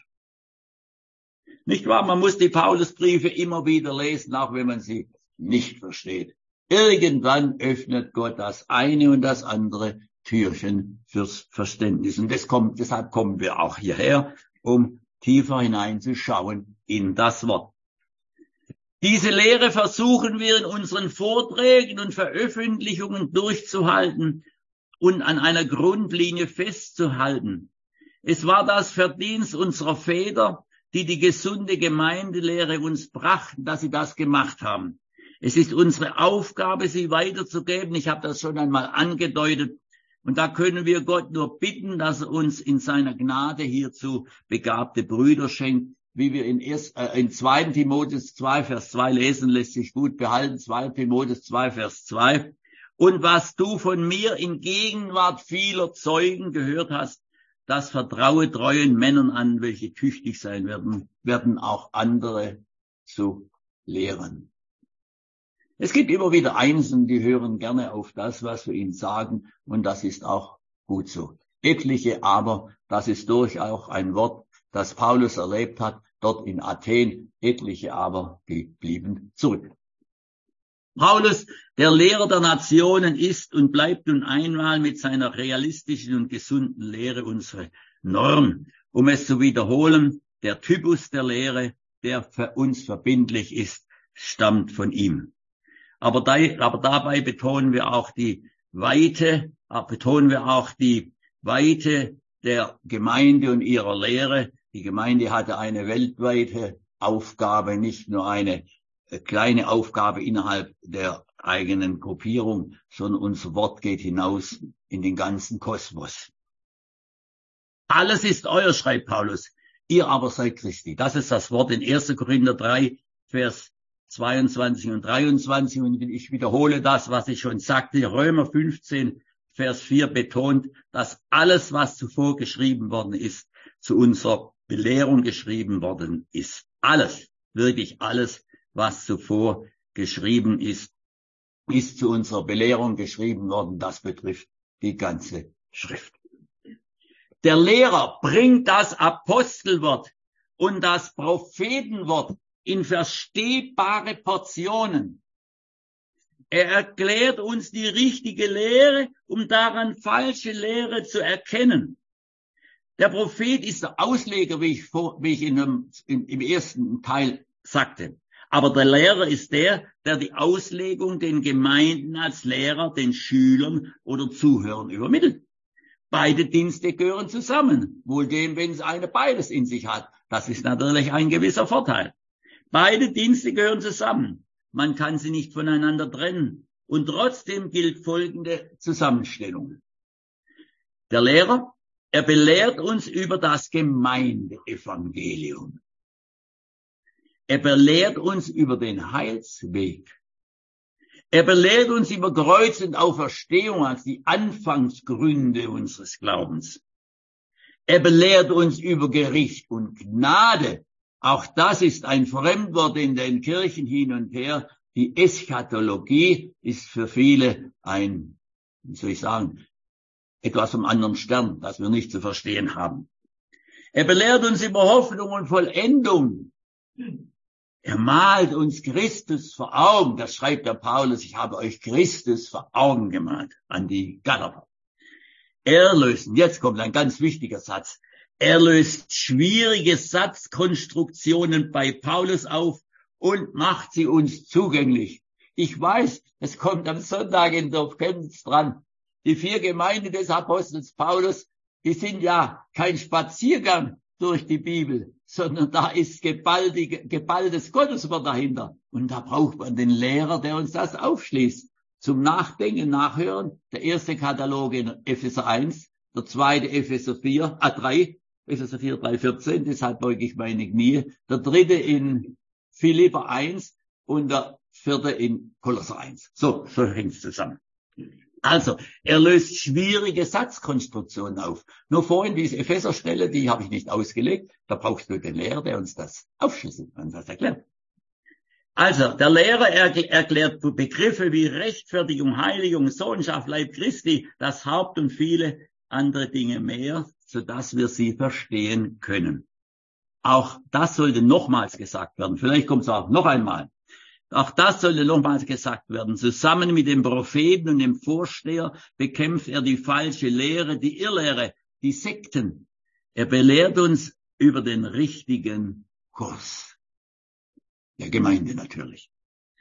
Nicht wahr? Man muss die Paulusbriefe immer wieder lesen, auch wenn man sie nicht versteht. Irgendwann öffnet Gott das eine und das andere Türchen fürs Verständnis. Und das kommt, deshalb kommen wir auch hierher, um tiefer hineinzuschauen in das Wort. Diese Lehre versuchen wir in unseren Vorträgen und Veröffentlichungen durchzuhalten und an einer Grundlinie festzuhalten. Es war das Verdienst unserer Väter, die die gesunde Gemeindelehre uns brachten, dass sie das gemacht haben. Es ist unsere Aufgabe, sie weiterzugeben. Ich habe das schon einmal angedeutet. Und da können wir Gott nur bitten, dass er uns in seiner Gnade hierzu begabte Brüder schenkt. Wie wir in, erst, äh, in zweiten Timotheus zwei, Vers zwei lesen, lässt sich gut behalten. zweiten Timotheus zwei, Vers zwei. Und was du von mir in Gegenwart vieler Zeugen gehört hast, das vertraue treuen Männern an, welche tüchtig sein werden, werden auch andere zu lehren. Es gibt immer wieder Einzelne, die hören gerne auf das, was wir ihnen sagen, und das ist auch gut so. Etliche aber, das ist durchaus ein Wort, das Paulus erlebt hat, dort in Athen, etliche aber, die blieben zurück. Paulus, der Lehrer der Nationen, ist und bleibt nun einmal mit seiner realistischen und gesunden Lehre unsere Norm. Um es zu wiederholen, der Typus der Lehre, der für uns verbindlich ist, stammt von ihm. Aber, da, aber dabei betonen wir auch die Weite, betonen wir auch die Weite der Gemeinde und ihrer Lehre. Die Gemeinde hatte eine weltweite Aufgabe, nicht nur eine kleine Aufgabe innerhalb der eigenen Gruppierung, sondern unser Wort geht hinaus in den ganzen Kosmos. Alles ist euer, schreibt Paulus, ihr aber seid Christi. Das ist das Wort in erster Korinther drei, Vers zweiundzwanzig und dreiundzwanzig. Und ich wiederhole das, was ich schon sagte. Römer fünfzehn, Vers vier betont, dass alles, was zuvor geschrieben worden ist, zu unserer Belehrung geschrieben worden ist. Alles, wirklich alles, was zuvor geschrieben ist, ist zu unserer Belehrung geschrieben worden. Das betrifft die ganze Schrift. Der Lehrer bringt das Apostelwort und das Prophetenwort in verstehbare Portionen. Er erklärt uns die richtige Lehre, um daran falsche Lehre zu erkennen. Der Prophet ist der Ausleger, wie ich, vor, wie ich in dem, in, im ersten Teil sagte. Aber der Lehrer ist der, der die Auslegung den Gemeinden als Lehrer, den Schülern oder Zuhörern übermittelt. Beide Dienste gehören zusammen. Wohl dem, wenn es eine beides in sich hat. Das ist natürlich ein gewisser Vorteil. Beide Dienste gehören zusammen. Man kann sie nicht voneinander trennen. Und trotzdem gilt folgende Zusammenstellung. Der Lehrer, er belehrt uns über das Gemeindeevangelium. Er belehrt uns über den Heilsweg. Er belehrt uns über Kreuz und Auferstehung als die Anfangsgründe unseres Glaubens. Er belehrt uns über Gericht und Gnade. Auch das ist ein Fremdwort in den Kirchen hin und her. Die Eschatologie ist für viele ein, wie soll ich sagen, etwas vom anderen Stern, das wir nicht zu verstehen haben. Er belehrt uns über Hoffnung und Vollendung. Er malt uns Christus vor Augen. Das schreibt der Paulus, ich habe euch Christus vor Augen gemalt an die Galater. Er löst, und jetzt kommt ein ganz wichtiger Satz, er löst schwierige Satzkonstruktionen bei Paulus auf und macht sie uns zugänglich. Ich weiß, es kommt am Sonntag in Dorf Chemnitz dran. Die vier Gemeinden des Apostels Paulus, die sind ja kein Spaziergang durch die Bibel, sondern da ist gebaldige, geballtes Gotteswort dahinter. Und da braucht man den Lehrer, der uns das aufschließt. Zum Nachdenken, Nachhören. Der erste Katalog in Epheser eins, der zweite Epheser vier, ah, drei, Epheser vier, drei, vierzehn, deshalb beuge ich meine Knie. Der dritte in Philipper eins und der vierte in Kolosser eins. So, so hängt's zusammen. Also, er löst schwierige Satzkonstruktionen auf. Nur vorhin diese Epheser-Stelle, die habe ich nicht ausgelegt. Da brauchst du den Lehrer, der uns das aufschlüsselt und das erklärt. Also, der Lehrer erklärt Begriffe wie Rechtfertigung, Heiligung, Sohnschaft, Leib Christi, das Haupt und viele andere Dinge mehr, sodass wir sie verstehen können. Auch das sollte nochmals gesagt werden. Vielleicht kommt es auch noch einmal. Auch das sollte nochmals gesagt werden. Zusammen mit dem Propheten und dem Vorsteher bekämpft er die falsche Lehre, die Irrlehre, die Sekten. Er belehrt uns über den richtigen Kurs. Der Gemeinde natürlich.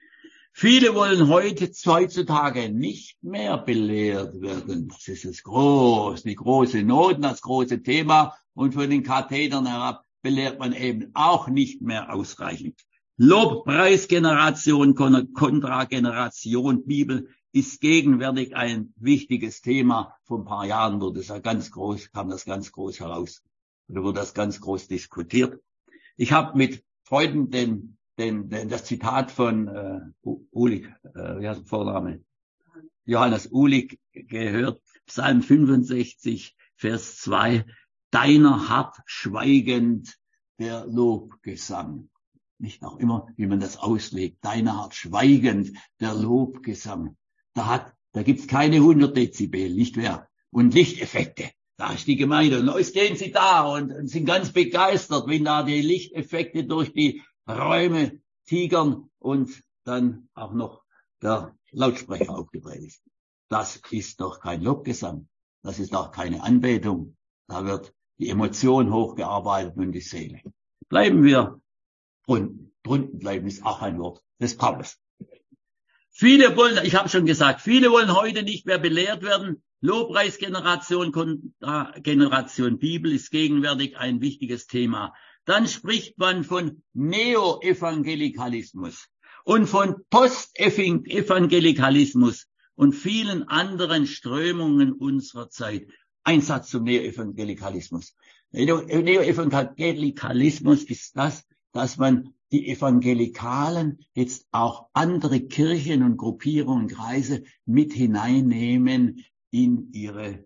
Viele wollen heute, heutzutage nicht mehr belehrt werden. Das ist das groß, die große Not, das große Thema. Und von den Kathedern herab belehrt man eben auch nicht mehr ausreichend. Lobpreisgeneration kontra Generation Bibel ist gegenwärtig ein wichtiges Thema. Vor ein paar Jahren wurde das ja ganz groß, kam das ganz groß heraus. Oder wurde das ganz groß diskutiert. Ich habe mit Freunden den, den, den, das Zitat von äh, Uhlig, äh, wie heißt der Vorname? Johannes Uhlig gehört. Psalm fünfundsechzig, Vers zwei. Deiner hart schweigend der Lobgesang. Nicht auch immer, wie man das auslegt. Deiner hart schweigend der Lobgesang. Da hat, da gibt's keine hundert Dezibel, nicht wahr? Und Lichteffekte. Da ist die Gemeinde. Und da stehen sie da und, und sind ganz begeistert, wenn da die Lichteffekte durch die Räume tigern und dann auch noch der Lautsprecher aufgedreht ist. Das ist doch kein Lobgesang. Das ist auch keine Anbetung. Da wird die Emotion hochgearbeitet und die Seele. Bleiben wir drunten. Drunten bleiben ist auch ein Wort des Paulus. Viele wollen, ich habe schon gesagt, viele wollen heute nicht mehr belehrt werden. Lobpreisgeneration, kontra Generation Bibel ist gegenwärtig ein wichtiges Thema. Dann spricht man von Neo-Evangelikalismus und von Post-Evangelikalismus und vielen anderen Strömungen unserer Zeit. Ein Satz zum Neo-Evangelikalismus. Neo-Evangelikalismus ist das, dass man die Evangelikalen jetzt auch andere Kirchen und Gruppierungen, Kreise mit hineinnehmen in ihre,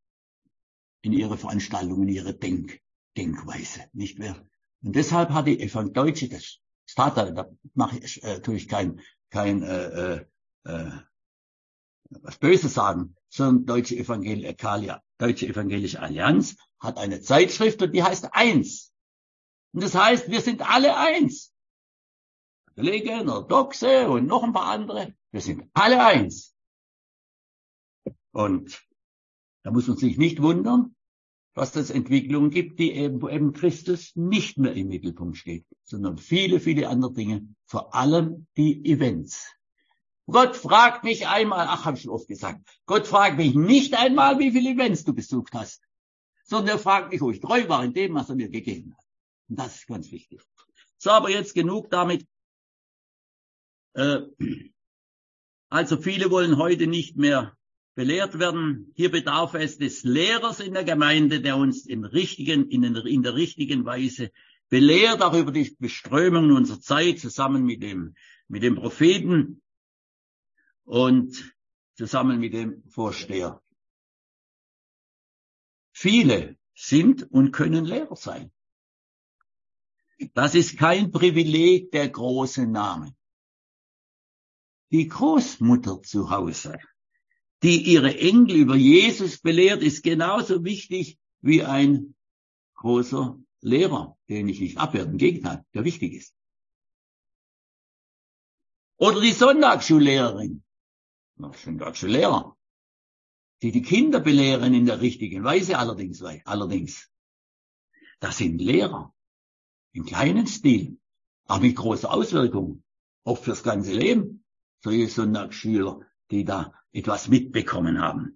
in ihre Veranstaltungen, in ihre Denk, Denkweise, nicht wahr? Und deshalb hat die Evangelische, das Vater, da mache ich, äh, tue ich kein, kein, äh, äh, was Böses sagen, sondern Deutsche Evangelische, Deutsche Evangelische Allianz hat eine Zeitschrift und die heißt Eins. Und das heißt, wir sind alle eins. Kollegen, Orthodoxe und noch ein paar andere. Wir sind alle eins. Und da muss man sich nicht wundern, dass es Entwicklungen gibt, die eben, wo eben Christus nicht mehr im Mittelpunkt steht, sondern viele, viele andere Dinge, vor allem die Events. Gott fragt mich einmal, ach, habe ich schon oft gesagt, Gott fragt mich nicht einmal, wie viele Events du besucht hast, sondern er fragt mich, wo ich treu war in dem, was er mir gegeben hat. Und das ist ganz wichtig. So, aber jetzt genug damit. Äh, also viele wollen heute nicht mehr belehrt werden. Hier bedarf es des Lehrers in der Gemeinde, der uns in, richtigen, in, den, in der richtigen Weise belehrt, auch über die Beströmungen unserer Zeit, zusammen mit dem, mit dem Propheten und zusammen mit dem Vorsteher. Viele sind und können Lehrer sein. Das ist kein Privileg der großen Namen. Die Großmutter zu Hause, die ihre Enkel über Jesus belehrt, ist genauso wichtig wie ein großer Lehrer, den ich nicht abwerte, im Gegenteil, der wichtig ist. Oder die Sonntagsschullehrerin, Sonntagsschullehrer, die die Kinder belehren in der richtigen Weise, allerdings, allerdings. Das sind Lehrer im kleinen Stil, aber mit großer Auswirkung, oft fürs ganze Leben. Solche Sonntagsschüler, die da etwas mitbekommen haben.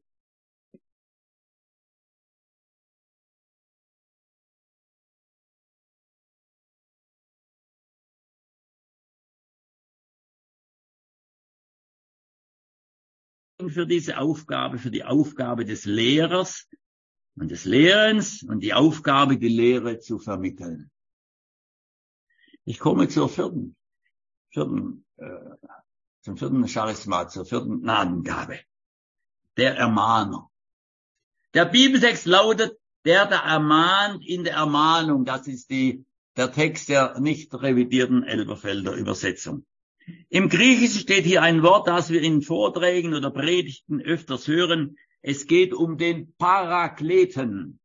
Und für diese Aufgabe, für die Aufgabe des Lehrers und des Lehrens und die Aufgabe, die Lehre zu vermitteln. Ich komme zur vierten, vierten, äh, zum vierten Charisma, zur vierten Gnadengabe. Der Ermahner. Der Bibeltext lautet, der da ermahnt in der Ermahnung. Das ist die, der Text der nicht revidierten Elberfelder Übersetzung. Im Griechischen steht hier ein Wort, das wir in Vorträgen oder Predigten öfters hören. Es geht um den Parakleten.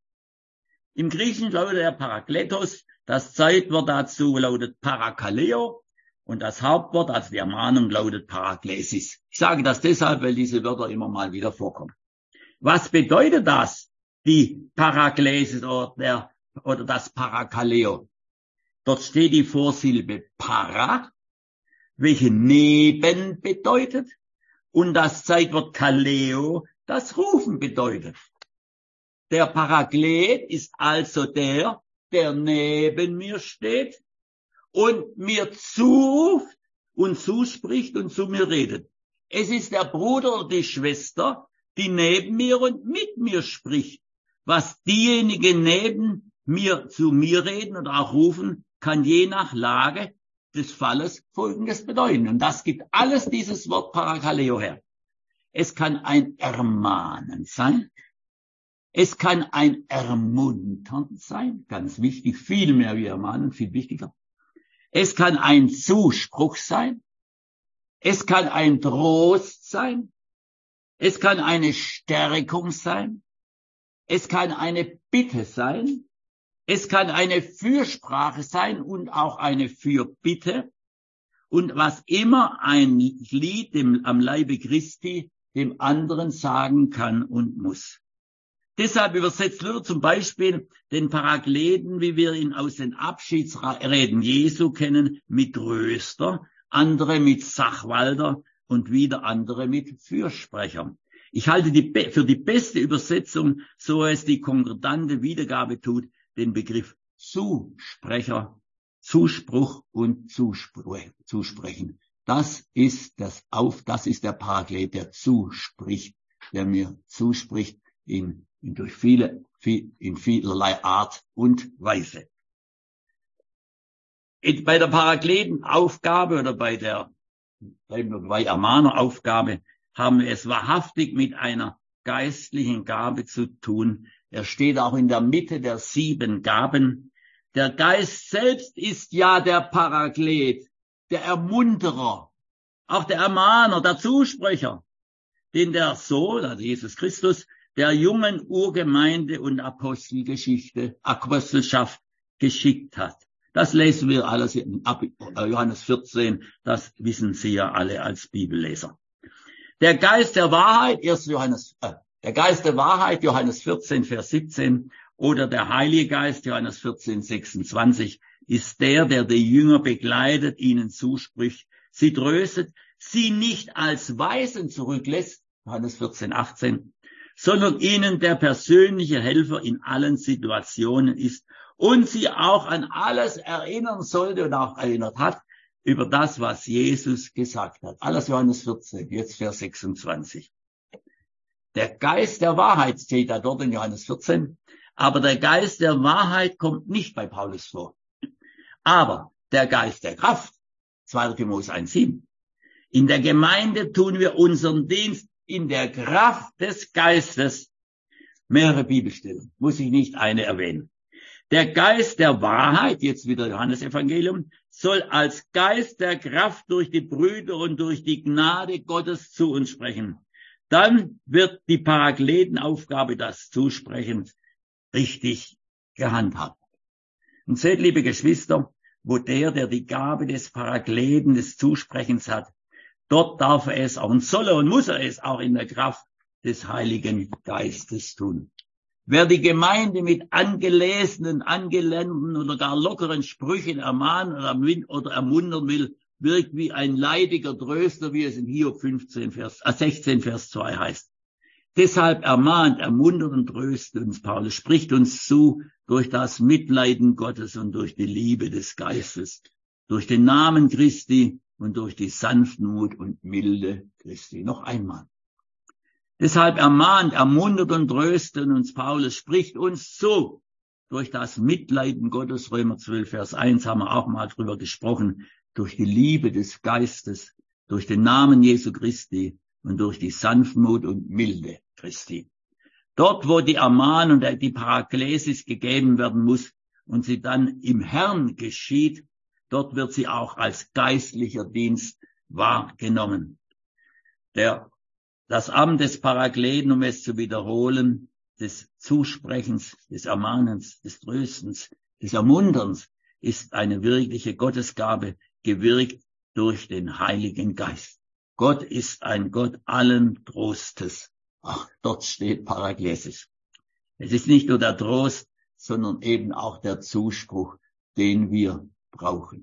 Im Griechischen lautet der Parakletos. Das Zeitwort dazu lautet Parakaleo. Und das Hauptwort, also die Ermahnung, lautet Paraklesis. Ich sage das deshalb, weil diese Wörter immer mal wieder vorkommen. Was bedeutet das, die Paraklesis oder, der, oder das Parakaleo? Dort steht die Vorsilbe para, welche neben bedeutet, und das Zeitwort kaleo, das rufen bedeutet. Der Paraklet ist also der, der neben mir steht und mir zuruft und zuspricht und zu mir redet. Es ist der Bruder oder die Schwester, die neben mir und mit mir spricht. Was diejenigen neben mir zu mir reden oder auch rufen, kann je nach Lage des Falles Folgendes bedeuten. Und das gibt alles dieses Wort Parakaleo her. Es kann ein Ermahnen sein. Es kann ein Ermuntern sein. Ganz wichtig, viel mehr wie Ermahnen, viel wichtiger. Es kann ein Zuspruch sein. Es kann ein Trost sein. Es kann eine Stärkung sein. Es kann eine Bitte sein. Es kann eine Fürsprache sein und auch eine Fürbitte. Und was immer ein Glied dem, am Leibe Christi dem anderen sagen kann und muss. Deshalb übersetzt Luther zum Beispiel den Parakleten, wie wir ihn aus den Abschiedsreden Jesu kennen, mit Tröster, andere mit Sachwalter und wieder andere mit Fürsprecher. Ich halte die, für die beste Übersetzung, so es die konkordante Wiedergabe tut, den Begriff Zusprecher, Zuspruch und Zuspr- Zusprechen. Das ist das auf, das ist der Paraklet, der zuspricht, der mir zuspricht in durch viele, viel, in vielerlei Art und Weise. Bei der Parakletenaufgabe oder bei der, bei Ermahneraufgabe haben wir es wahrhaftig mit einer geistlichen Gabe zu tun. Er steht auch in der Mitte der sieben Gaben. Der Geist selbst ist ja der Paraklet, der Ermunterer, auch der Ermahner, der Zusprecher, den der Sohn, also Jesus Christus, der jungen Urgemeinde und Apostelgeschichte, Apostelschaft geschickt hat. Das lesen wir alles in Johannes vierzehn, das wissen Sie ja alle als Bibelleser. Der Geist der Wahrheit, erst Johannes, äh, der Geist der Wahrheit, Johannes vierzehn, Vers siebzehn, oder der Heilige Geist, Johannes vierzehn, sechsundzwanzig, ist der, der die Jünger begleitet, ihnen zuspricht, sie tröstet, sie nicht als Weisen zurücklässt, Johannes vierzehn, achtzehn, sondern ihnen der persönliche Helfer in allen Situationen ist und sie auch an alles erinnern sollte und auch erinnert hat, über das, was Jesus gesagt hat. Alles Johannes vierzehn, jetzt Vers sechsundzwanzig. Der Geist der Wahrheit steht da dort in Johannes vierzehn, aber der Geist der Wahrheit kommt nicht bei Paulus vor. Aber der Geist der Kraft, zweiter Timotheus eins, sieben. In der Gemeinde tun wir unseren Dienst in der Kraft des Geistes. Mehrere Bibelstellen, muss ich nicht eine erwähnen. Der Geist der Wahrheit, jetzt wieder Johannes Evangelium, soll als Geist der Kraft durch die Brüder und durch die Gnade Gottes zu uns sprechen. Dann wird die Parakletenaufgabe, das Zusprechen, richtig gehandhabt. Und seht, liebe Geschwister, wo der, der die Gabe des Parakleten, des Zusprechens hat, dort darf er es auch und soll er und muss er es auch in der Kraft des Heiligen Geistes tun. Wer die Gemeinde mit angelesenen, angelernten oder gar lockeren Sprüchen ermahnen oder ermuntern will, wirkt wie ein leidiger Tröster, wie es in Hiob fünfzehn, Vers, äh sechzehn, Vers zwei heißt. Deshalb ermahnt, ermuntert und tröstet uns Paulus, spricht uns zu durch das Mitleiden Gottes und durch die Liebe des Geistes, durch den Namen Christi und durch die Sanftmut und Milde Christi. Noch einmal. Deshalb ermahnt, ermuntert und tröstet uns Paulus, spricht uns zu durch das Mitleiden Gottes, Römer zwölf, Vers eins, haben wir auch mal drüber gesprochen, durch die Liebe des Geistes, durch den Namen Jesu Christi und durch die Sanftmut und Milde Christi. Dort, wo die Ermahnung und die Paraklesis gegeben werden muss und sie dann im Herrn geschieht, dort wird sie auch als geistlicher Dienst wahrgenommen. Der, das Amt des Parakleten, um es zu wiederholen, des Zusprechens, des Ermahnens, des Tröstens, des Ermunterns, ist eine wirkliche Gottesgabe, gewirkt durch den Heiligen Geist. Gott ist ein Gott allen Trostes. Ach, dort steht Paraklesis. Es ist nicht nur der Trost, sondern eben auch der Zuspruch, den wir brauchen.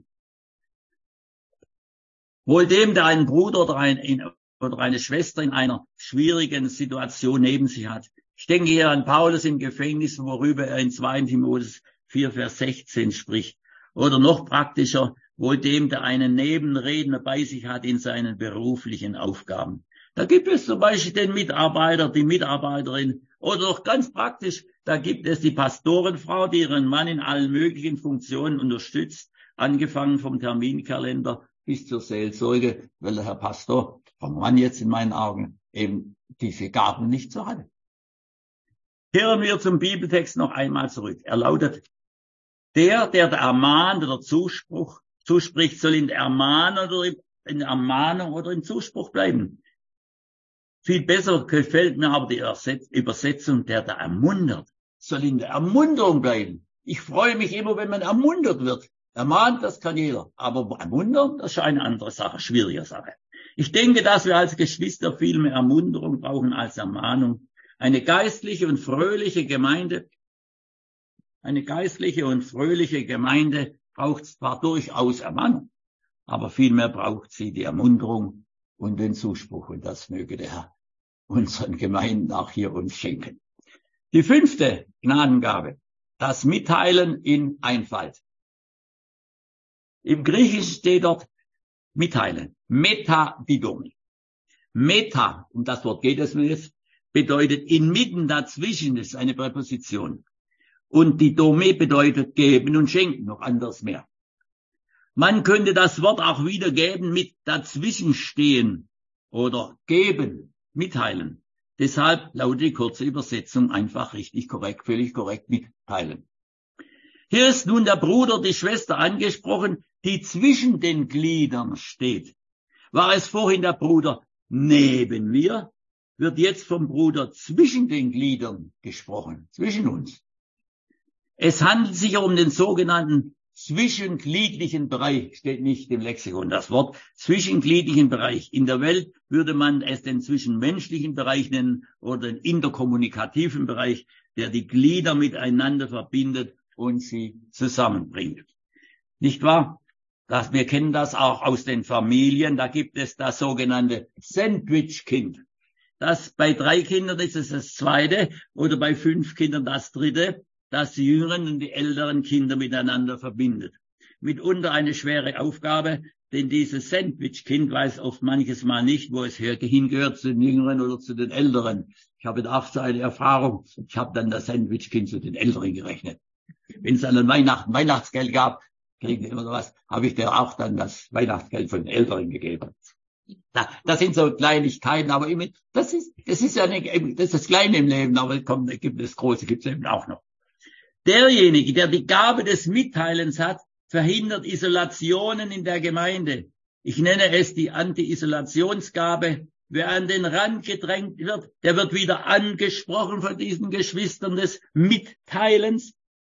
Wohl dem, der einen Bruder oder, ein, oder eine Schwester in einer schwierigen Situation neben sich hat. Ich denke hier an Paulus im Gefängnis, worüber er in zweiter Timotheus vier, Vers sechzehn spricht. Oder noch praktischer, wohl dem, der einen Nebenredner bei sich hat in seinen beruflichen Aufgaben. Da gibt es zum Beispiel den Mitarbeiter, die Mitarbeiterin, oder noch ganz praktisch, da gibt es die Pastorenfrau, die ihren Mann in allen möglichen Funktionen unterstützt, angefangen vom Terminkalender bis zur Seelsorge, weil der Herr Pastor, vom Mann jetzt in meinen Augen, eben diese Gaben nicht so hatte. Kehren wir zum Bibeltext noch einmal zurück. Er lautet, der, der der ermahnt oder Zuspruch, zuspricht, soll in der Ermahnung oder in der Ermahnung oder im Zuspruch bleiben. Viel besser gefällt mir aber die Übersetzung, der der ermuntert, soll in der Ermunterung bleiben. Ich freue mich immer, wenn man ermuntert wird. Ermahnt, das kann jeder. Aber ermuntern, das ist eine andere Sache, schwierige Sache. Ich denke, dass wir als Geschwister viel mehr Ermunterung brauchen als Ermahnung. Eine geistliche und fröhliche Gemeinde, eine geistliche und fröhliche Gemeinde braucht zwar durchaus Ermahnung, aber vielmehr braucht sie die Ermunterung und den Zuspruch. Und das möge der Herr unseren Gemeinden auch hier uns schenken. Die fünfte Gnadengabe, das Mitteilen in Einfalt. Im Griechischen steht dort Mitteilen, Metadidomi. Meta, um das Wort geht es mir jetzt, bedeutet inmitten dazwischen, das ist eine Präposition. Und die Dome bedeutet geben und schenken, noch anders mehr. Man könnte das Wort auch wiedergeben mit dazwischenstehen oder geben, mitteilen. Deshalb lautet die kurze Übersetzung einfach richtig korrekt, völlig korrekt mitteilen. Hier ist nun der Bruder, die Schwester angesprochen, die zwischen den Gliedern steht. War es vorhin der Bruder neben mir, wird jetzt vom Bruder zwischen den Gliedern gesprochen, zwischen uns. Es handelt sich um den sogenannten zwischengliedlichen Bereich, steht nicht im Lexikon das Wort, zwischengliedlichen Bereich. In der Welt würde man es den zwischenmenschlichen Bereich nennen oder den interkommunikativen Bereich, der die Glieder miteinander verbindet und sie zusammenbringt. Nicht wahr? Das, wir kennen das auch aus den Familien, da gibt es das sogenannte Sandwich-Kind. Das bei drei Kindern ist es das zweite oder bei fünf Kindern das dritte, das die jüngeren und die älteren Kinder miteinander verbindet. Mitunter eine schwere Aufgabe, denn dieses Sandwich-Kind weiß oft manches Mal nicht, wo es hingehört, zu den Jüngeren oder zu den Älteren. Ich habe auch so eine Erfahrung. Ich habe dann das Sandwich-Kind zu den Älteren gerechnet. Wenn es dann an Weihnachten Weihnachtsgeld gab, kriegen die immer was, habe ich dir auch dann das Weihnachtsgeld von den Älteren gegeben. Na, das sind so Kleinigkeiten, aber immer, das ist, das ist ja nicht, das ist das Kleine im Leben, aber kommt, gibt das Große gibt's eben auch noch. Derjenige, der die Gabe des Mitteilens hat, verhindert Isolationen in der Gemeinde. Ich nenne es die Anti-Isolationsgabe. Wer an den Rand gedrängt wird, der wird wieder angesprochen von diesen Geschwistern des Mitteilens.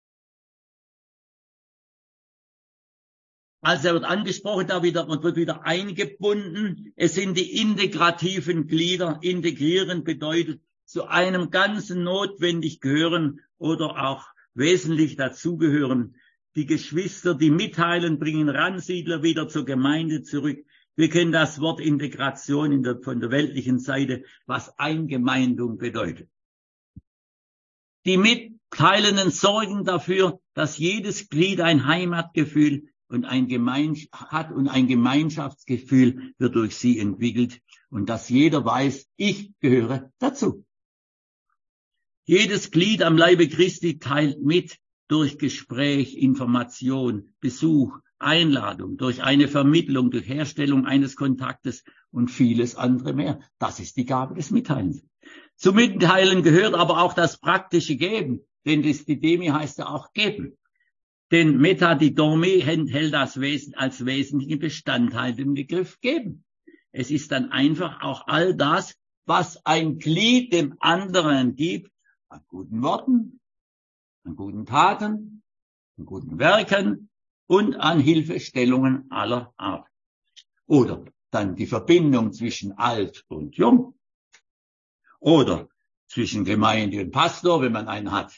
Also er wird angesprochen, da wieder, und wird wieder eingebunden. Es sind die integrativen Glieder. Integrieren bedeutet, zu einem Ganzen notwendig gehören oder auch wesentlich dazugehören. Die Geschwister, die mitteilen, bringen Randsiedler wieder zur Gemeinde zurück. Wir kennen das Wort Integration in der, von der weltlichen Seite, was Eingemeindung bedeutet. Die Mitteilenden sorgen dafür, dass jedes Glied ein Heimatgefühl und ein Gemein hat und ein Gemeinschaftsgefühl wird durch sie entwickelt und dass jeder weiß, ich gehöre dazu. Jedes Glied am Leibe Christi teilt mit durch Gespräch, Information, Besuch, Einladung, durch eine Vermittlung, durch Herstellung eines Kontaktes und vieles andere mehr. Das ist die Gabe des Mitteilens. Zum Mitteilen gehört aber auch das praktische Geben, denn das Didemi heißt ja auch geben. Denn Metadidomi enthält das Wesen als wesentlichen Bestandteil den Begriff geben. Es ist dann einfach auch all das, was ein Glied dem anderen gibt, an guten Worten, an guten Taten, an guten Werken und an Hilfestellungen aller Art. Oder dann die Verbindung zwischen alt und jung. Oder zwischen Gemeinde und Pastor, wenn man einen hat.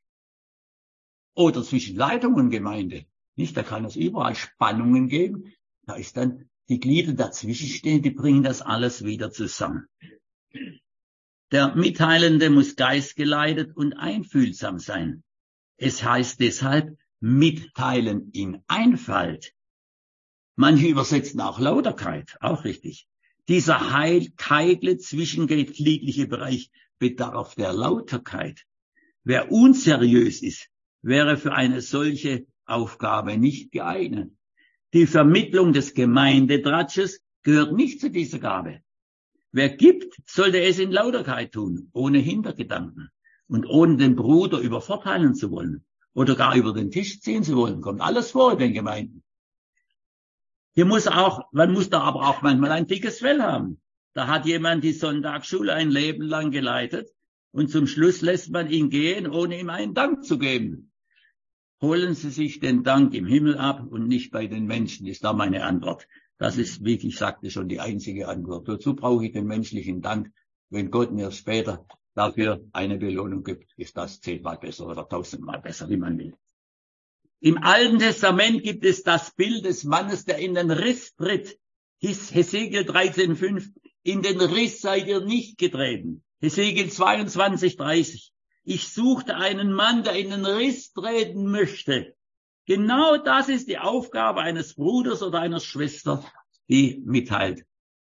Oder zwischen Leitung und Gemeinde. Nicht, da kann es überall Spannungen geben. Da ist dann die Glieder dazwischen stehen, die bringen das alles wieder zusammen. Der Mitteilende muss geistgeleitet und einfühlsam sein. Es heißt deshalb Mitteilen in Einfalt. Manche übersetzen auch Lauterkeit, auch richtig. Dieser heikle zwischengliedliche Bereich bedarf der Lauterkeit. Wer unseriös ist, wäre für eine solche Aufgabe nicht geeignet. Die Vermittlung des Gemeindetratsches gehört nicht zu dieser Gabe. Wer gibt, sollte es in Lauterkeit tun, ohne Hintergedanken und ohne den Bruder übervorteilen zu wollen oder gar über den Tisch ziehen zu wollen. Kommt alles vor in den Gemeinden. Hier muss auch, man muss da aber auch manchmal ein dickes Fell haben. Da hat jemand die Sonntagsschule ein Leben lang geleitet und zum Schluss lässt man ihn gehen, ohne ihm einen Dank zu geben. Holen Sie sich den Dank im Himmel ab und nicht bei den Menschen, ist da meine Antwort. Das ist, wie ich sagte, schon die einzige Antwort. Dazu brauche ich den menschlichen Dank. Wenn Gott mir später dafür eine Belohnung gibt, ist das zehnmal besser oder tausendmal besser, wie man will. Im Alten Testament gibt es das Bild des Mannes, der in den Riss tritt. Hesekiel dreizehn fünf. In den Riss seid ihr nicht getreten. Hesekiel zweiundzwanzig dreißig. Ich suchte einen Mann, der in den Riss treten möchte. Genau das ist die Aufgabe eines Bruders oder einer Schwester, die mitteilt.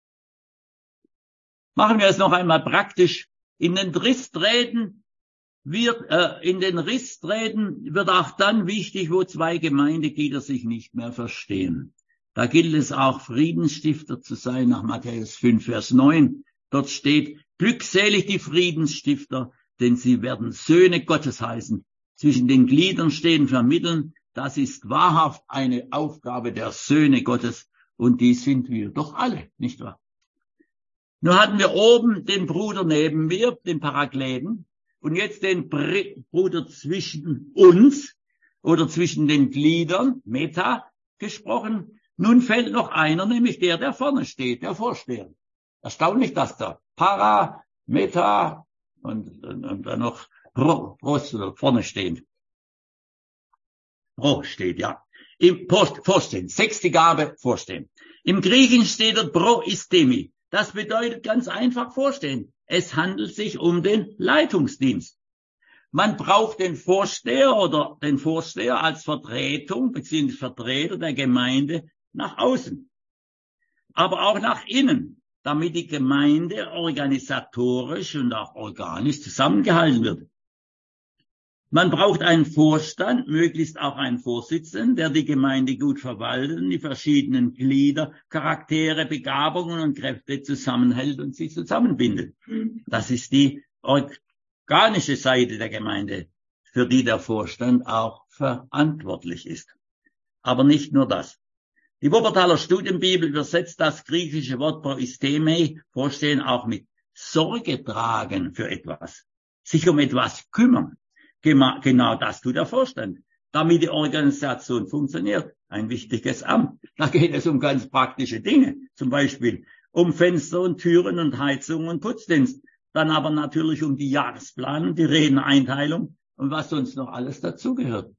Machen wir es noch einmal praktisch. In den Riss treten wird, äh, in den Riss treten wird auch dann wichtig, wo zwei Gemeindeglieder sich nicht mehr verstehen. Da gilt es auch, Friedensstifter zu sein, nach Matthäus fünf, Vers neun. Dort steht, glückselig die Friedensstifter, denn sie werden Söhne Gottes heißen. Zwischen den Gliedern stehen, vermitteln. Das ist wahrhaft eine Aufgabe der Söhne Gottes. Und die sind wir doch alle, nicht wahr? Nun hatten wir oben den Bruder neben mir, den Parakleten, und jetzt den Bruder zwischen uns. oder zwischen den Gliedern, Meta, gesprochen. Nun fällt noch einer, nämlich der, der vorne steht, der Vorsteher. Erstaunlich, dass da Para, Meta und, und, und dann noch Pro, Pros vorne stehen. Pro steht, ja. Im Post, Vorstehen, sechste Gabe, Vorstehen. Im Griechischen steht dort Proistemi. Das bedeutet ganz einfach Vorstehen. Es handelt sich um den Leitungsdienst. Man braucht den Vorsteher oder den Vorsteher als Vertretung bzw. Vertreter der Gemeinde nach außen, aber auch nach innen, damit die Gemeinde organisatorisch und auch organisch zusammengehalten wird. Man braucht einen Vorstand, möglichst auch einen Vorsitzenden, der die Gemeinde gut verwaltet und die verschiedenen Glieder, Charaktere, Begabungen und Kräfte zusammenhält und sie zusammenbindet. Das ist die organische Seite der Gemeinde, für die der Vorstand auch verantwortlich ist. Aber nicht nur das. Die Wuppertaler Studienbibel übersetzt das griechische Wort proisteme, Vorstehen, auch mit Sorge tragen für etwas, sich um etwas kümmern. Genau das tut der Vorstand, damit die Organisation funktioniert. Ein wichtiges Amt. Da geht es um ganz praktische Dinge, zum Beispiel um Fenster und Türen und Heizung und Putzdienst. Dann aber natürlich um die Jahresplanung, die Redeneinteilung und was sonst noch alles dazugehört.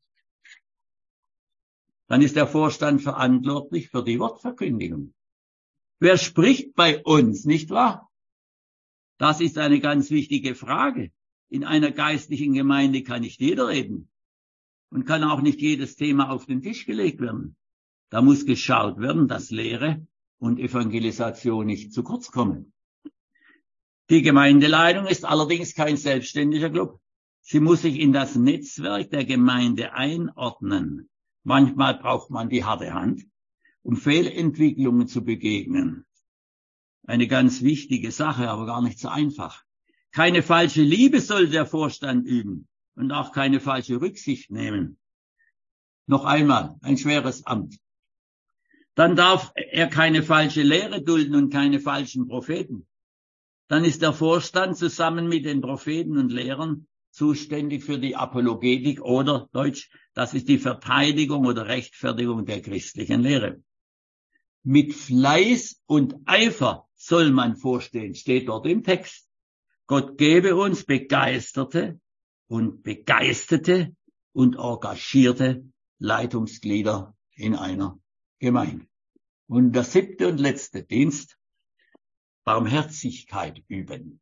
Dann ist der Vorstand verantwortlich für die Wortverkündigung. Wer spricht bei uns, nicht wahr? Das ist eine ganz wichtige Frage. In einer geistlichen Gemeinde kann nicht jeder reden und kann auch nicht jedes Thema auf den Tisch gelegt werden. Da muss geschaut werden, dass Lehre und Evangelisation nicht zu kurz kommen. Die Gemeindeleitung ist allerdings kein selbstständiger Club. Sie muss sich in das Netzwerk der Gemeinde einordnen. Manchmal braucht man die harte Hand, um Fehlentwicklungen zu begegnen. Eine ganz wichtige Sache, aber gar nicht so einfach. Keine falsche Liebe soll der Vorstand üben und auch keine falsche Rücksicht nehmen. Noch einmal, ein schweres Amt. Dann darf er keine falsche Lehre dulden und keine falschen Propheten. Dann ist der Vorstand zusammen mit den Propheten und Lehrern zuständig für die Apologetik oder Deutsch, das ist die Verteidigung oder Rechtfertigung der christlichen Lehre. Mit Fleiß und Eifer soll man vorstehen, steht dort im Text. Gott gebe uns begeisterte und begeisterte und engagierte Leitungsglieder in einer Gemeinde. Und der siebte und letzte Dienst, Barmherzigkeit üben.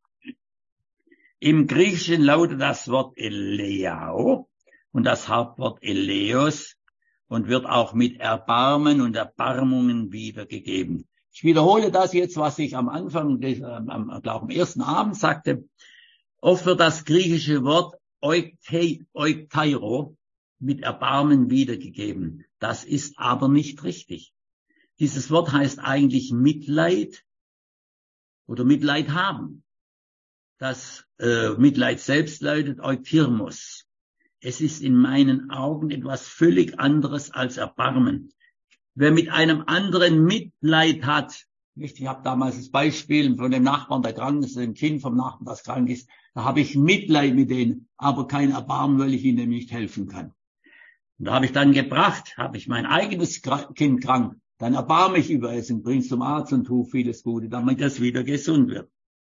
Im Griechischen lautet das Wort Eleao und das Hauptwort Eleos und wird auch mit Erbarmen und Erbarmungen wiedergegeben. Ich wiederhole das jetzt, was ich am Anfang, des, am, am, am ersten Abend sagte. Oft wird das griechische Wort Euktairo mit Erbarmen wiedergegeben. Das ist aber nicht richtig. Dieses Wort heißt eigentlich Mitleid oder Mitleid haben. Das äh, Mitleid selbst lautet Euktirmos. Es ist in meinen Augen etwas völlig anderes als Erbarmen. Wer mit einem anderen Mitleid hat, ich habe damals das Beispiel von dem Nachbarn, der krank ist, dem Kind vom Nachbarn, das krank ist, da habe ich Mitleid mit denen, aber kein Erbarmen, weil ich ihnen nicht helfen kann. Und da habe ich dann gebracht, habe ich mein eigenes Kind krank, dann erbarme ich über es und bringe es zum Arzt und tue vieles Gute, damit es wieder gesund wird.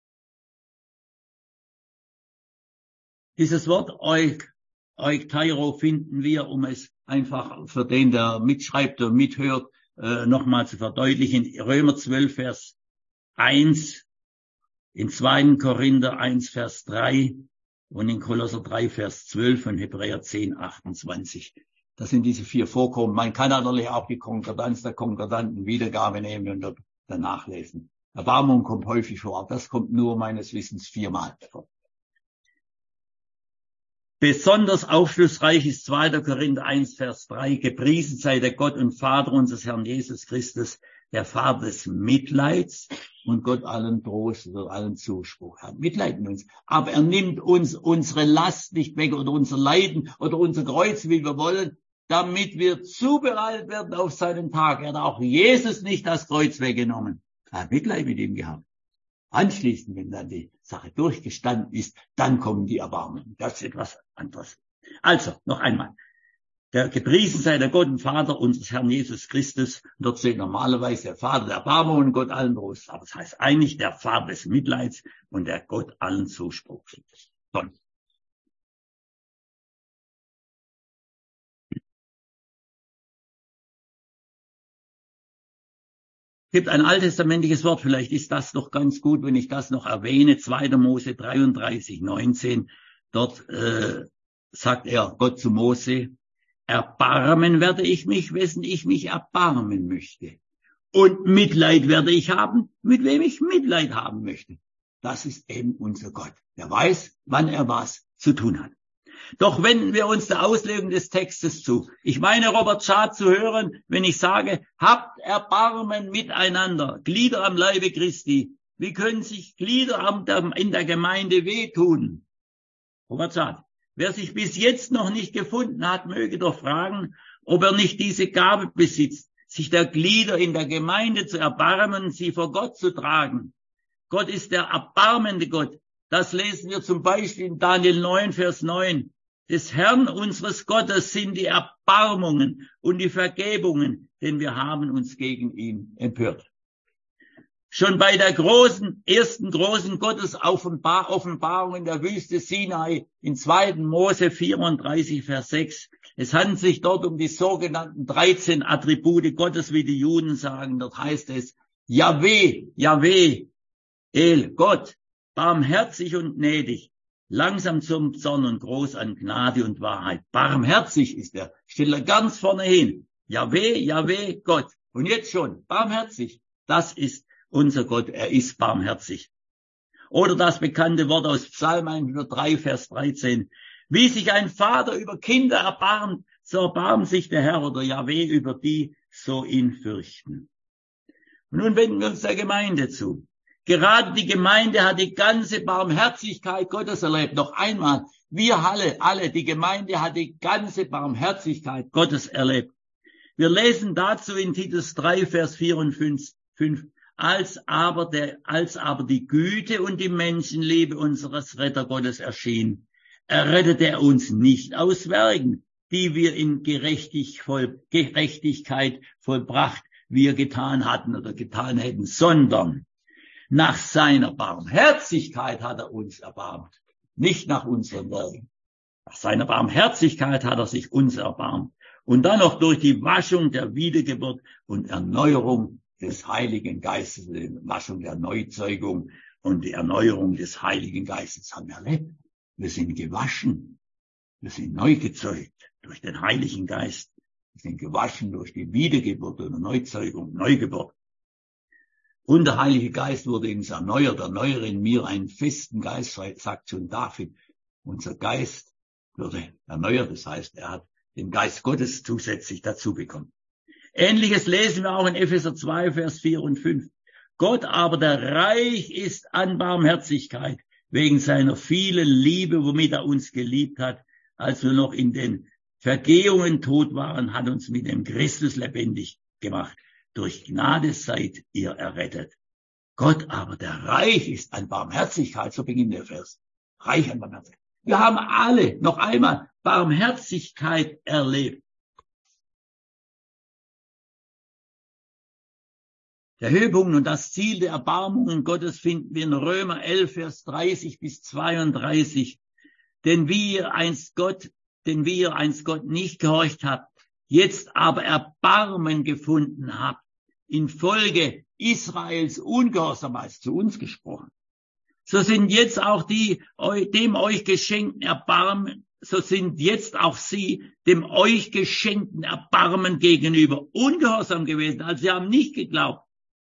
Dieses Wort Euk, Euktairo finden wir, um es einfach für den, der mitschreibt und mithört, äh, nochmal zu verdeutlichen. Römer zwölf, Vers eins, in zweiten Korinther eins, Vers drei und in Kolosser drei, Vers zwölf und Hebräer zehn, achtundzwanzig. Das sind diese vier Vorkommen. Man kann natürlich auch die Konkordanz der Konkordanten Wiedergabe nehmen und danach lesen. Erbarmung kommt häufig vor. Das kommt nur meines Wissens viermal vor. Besonders aufschlussreich ist zweiter Korinther eins, Vers drei. Gepriesen sei der Gott und Vater unseres Herrn Jesus Christus, der Vater des Mitleids und Gott allen Trost oder allen Zuspruch. Er hat Mitleid mit uns. Aber er nimmt uns unsere Last nicht weg oder unser Leiden oder unser Kreuz, wie wir wollen, damit wir zubereitet werden auf seinen Tag. Er hat auch Jesus nicht das Kreuz weggenommen. Er hat Mitleid mit ihm gehabt. Anschließend, wenn dann die Sache durchgestanden ist, dann kommen die Erbarmungen. Das ist etwas anderes. Also, noch einmal. Der gepriesen sei der Gott und Vater unseres Herrn Jesus Christus. Und dort steht normalerweise der Vater der Erbarmung und Gott allen Trost. Aber es heißt eigentlich der Vater des Mitleids und der Gott allen Zuspruchs. So. Es gibt ein alttestamentliches Wort, vielleicht ist das doch ganz gut, wenn ich das noch erwähne, zweiter Mose dreiunddreißig, neunzehn. Dort äh, sagt er, Gott zu Mose, erbarmen werde ich mich, wessen ich mich erbarmen möchte. Und Mitleid werde ich haben, mit wem ich Mitleid haben möchte. Das ist eben unser Gott. Der weiß, wann er was zu tun hat. Doch wenden wir uns der Auslegung des Textes zu. Ich meine, Robert Schad zu hören, wenn ich sage, habt Erbarmen miteinander, Glieder am Leibe Christi. Wie können sich Glieder in der Gemeinde wehtun? Robert Schad. Wer sich bis jetzt noch nicht gefunden hat, möge doch fragen, ob er nicht diese Gabe besitzt, sich der Glieder in der Gemeinde zu erbarmen und sie vor Gott zu tragen. Gott ist der erbarmende Gott. Das lesen wir zum Beispiel in Daniel neun, Vers neun. Des Herrn unseres Gottes sind die Erbarmungen und die Vergebungen, denn wir haben uns gegen ihn empört. Schon bei der großen, ersten großen Gottesoffenbarung in der Wüste Sinai in zweiten Mose vierunddreißig, Vers sechs. Es handelt sich dort um die sogenannten dreizehn Attribute Gottes, wie die Juden sagen. Dort heißt es, Jahweh, Jahweh, El, Gott, barmherzig und gnädig, langsam zum Zorn und groß an Gnade und Wahrheit. Barmherzig ist er. Stellt er ganz vorne hin. Jahweh, Jahweh, Gott. Und jetzt schon, barmherzig. Das ist unser Gott, er ist barmherzig. Oder das bekannte Wort aus Psalm hundertdrei, Vers dreizehn. Wie sich ein Vater über Kinder erbarmt, so erbarmt sich der Herr oder Jahweh über die, so ihn fürchten. Und nun wenden wir uns der Gemeinde zu. Gerade die Gemeinde hat die ganze Barmherzigkeit Gottes erlebt. Noch einmal, wir alle, alle, die Gemeinde hat die ganze Barmherzigkeit Gottes erlebt. Wir lesen dazu in Titus drei, Vers vier und fünf. Als aber der, als aber die Güte und die Menschenliebe unseres Rettergottes erschien, errettete er uns nicht aus Werken, die wir in Gerechtig voll, Gerechtigkeit vollbracht, wir getan hatten oder getan hätten, sondern nach seiner Barmherzigkeit hat er uns erbarmt, nicht nach unseren Werken. Nach seiner Barmherzigkeit hat er sich uns erbarmt. Und dann noch durch die Waschung der Wiedergeburt und Erneuerung des Heiligen Geistes, die Waschung der Neuzeugung und die Erneuerung des Heiligen Geistes haben wir erlebt. Wir sind gewaschen, wir sind neu gezeugt durch den Heiligen Geist. Wir sind gewaschen durch die Wiedergeburt und Neuzeugung, Neugeburt. Und der Heilige Geist wurde in uns erneuert, erneuere in mir einen festen Geist, sagt schon David. Unser Geist wurde erneuert, das heißt, er hat den Geist Gottes zusätzlich dazu bekommen. Ähnliches lesen wir auch in Epheser zwei, Vers vier und fünf. Gott aber, der reich ist an Barmherzigkeit, wegen seiner vielen Liebe, womit er uns geliebt hat, als wir noch in den Vergehungen tot waren, hat uns mit dem Christus lebendig gemacht. Durch Gnade seid ihr errettet. Gott aber, der reich ist an Barmherzigkeit, so beginnt der Vers. Reich an Barmherzigkeit. Wir haben alle noch einmal Barmherzigkeit erlebt. Der Höhepunkt und das Ziel der Erbarmungen Gottes finden wir in Römer elf, Vers dreißig bis zweiunddreißig. Denn wie ihr einst Gott, denn wie ihr einst Gott nicht gehorcht habt, jetzt aber Erbarmen gefunden habt, infolge Israels Ungehorsamkeit, zu uns gesprochen. So sind jetzt auch die, dem euch geschenkten Erbarmen, so sind jetzt auch sie dem euch geschenkten Erbarmen gegenüber ungehorsam gewesen, also sie haben nicht geglaubt,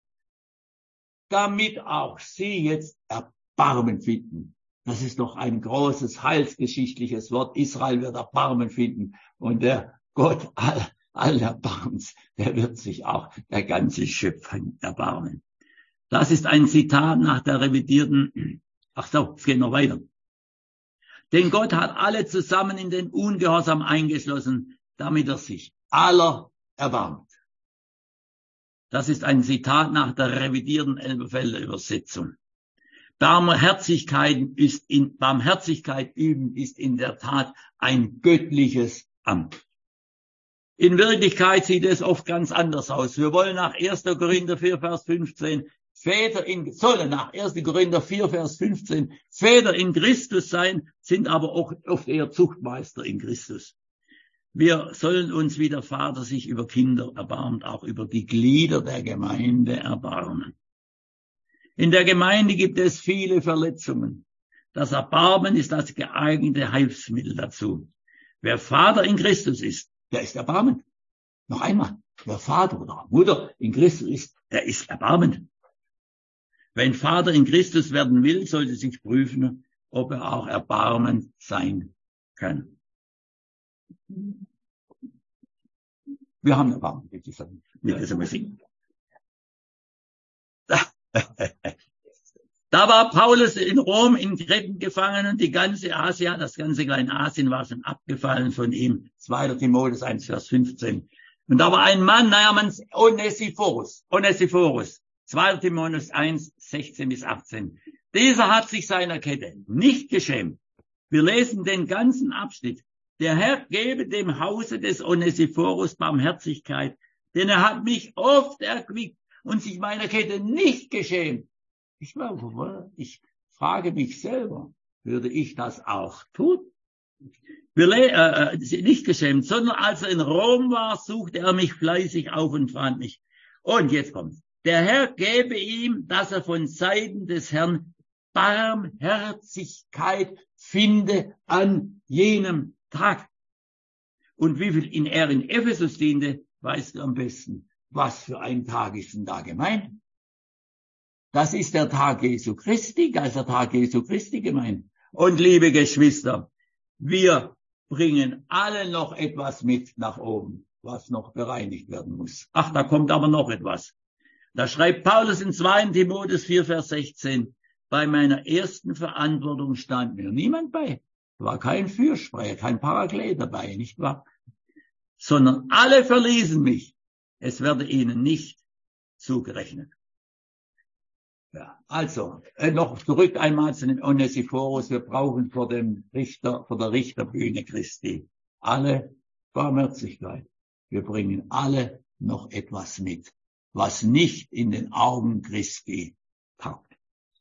damit auch sie jetzt Erbarmen finden. Das ist doch ein großes heilsgeschichtliches Wort. Israel wird Erbarmen finden und der Gott all, all Erbarmens, der wird sich auch der ganze Schöpfung erbarmen. Das ist ein Zitat nach der revidierten, ach so, es geht noch weiter. Denn Gott hat alle zusammen in den Ungehorsam eingeschlossen, damit er sich aller erbarmt. Das ist ein Zitat nach der revidierten Elberfelder Übersetzung. Barmherzigkeit ist in, Barmherzigkeit üben ist in der Tat ein göttliches Amt. In Wirklichkeit sieht es oft ganz anders aus. Wir wollen nach erster Korinther vier, Vers fünfzehn Väter in, sollen nach erster Korinther vier, Vers fünfzehn Väter in Christus sein, sind aber auch oft eher Zuchtmeister in Christus. Wir sollen uns, wie der Vater sich über Kinder erbarmt, auch über die Glieder der Gemeinde erbarmen. In der Gemeinde gibt es viele Verletzungen. Das Erbarmen ist das geeignete Hilfsmittel dazu. Wer Vater in Christus ist, der ist erbarmend. Noch einmal, wer Vater oder Mutter in Christus ist, der ist erbarmend. Wenn Vater in Christus werden will, sollte sich prüfen, ob er auch erbarmend sein kann. Wir haben Erbarmen mit dieser, mit dieser Musik. Da war Paulus in Rom in Ketten gefangen und die ganze Asia, das ganze kleine Asien war schon abgefallen von ihm. zweiter Timotheus eins, Vers fünfzehn. Und da war ein Mann namens Onesiphorus. Onesiphorus. zweiter Timotheus eins, sechzehn bis achtzehn. Dieser hat sich seiner Kette nicht geschämt. Wir lesen den ganzen Abschnitt. Der Herr gebe dem Hause des Onesiphorus Barmherzigkeit, denn er hat mich oft erquickt und sich meiner Kette nicht geschämt. Ich, ich frage mich selber, würde ich das auch tun? Wir, äh, nicht geschämt, sondern als er in Rom war, suchte er mich fleißig auf und fand mich. Und jetzt kommt's. Der Herr gebe ihm, dass er von Seiten des Herrn Barmherzigkeit finde an jenem Tag. Und wie viel in er in Ephesus diente, weißt du am besten. Was für ein Tag ist denn da gemeint? Das ist der Tag Jesu Christi, da ist der Tag Jesu Christi gemeint. Und liebe Geschwister, wir bringen alle noch etwas mit nach oben, was noch bereinigt werden muss. Ach, da kommt aber noch etwas. Da schreibt Paulus in zweiter Timotheus vier, Vers sechzehn, bei meiner ersten Verantwortung stand mir niemand bei. War kein Fürsprecher, kein Paraklet dabei, nicht wahr? Sondern alle verließen mich. Es werde ihnen nicht zugerechnet. Ja, also, äh, noch zurück einmal zu den Onesiphorus. Wir brauchen vor dem Richter, vor der Richterbühne Christi alle Barmherzigkeit. Wir bringen alle noch etwas mit, was nicht in den Augen Christi taugt.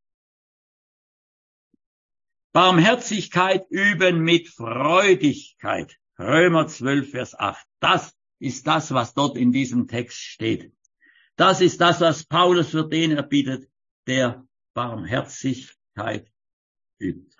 Barmherzigkeit üben mit Freudigkeit. Römer zwölf, Vers acht. Das ist das, was dort in diesem Text steht. Das ist das, was Paulus für den erbietet, der Barmherzigkeit übt.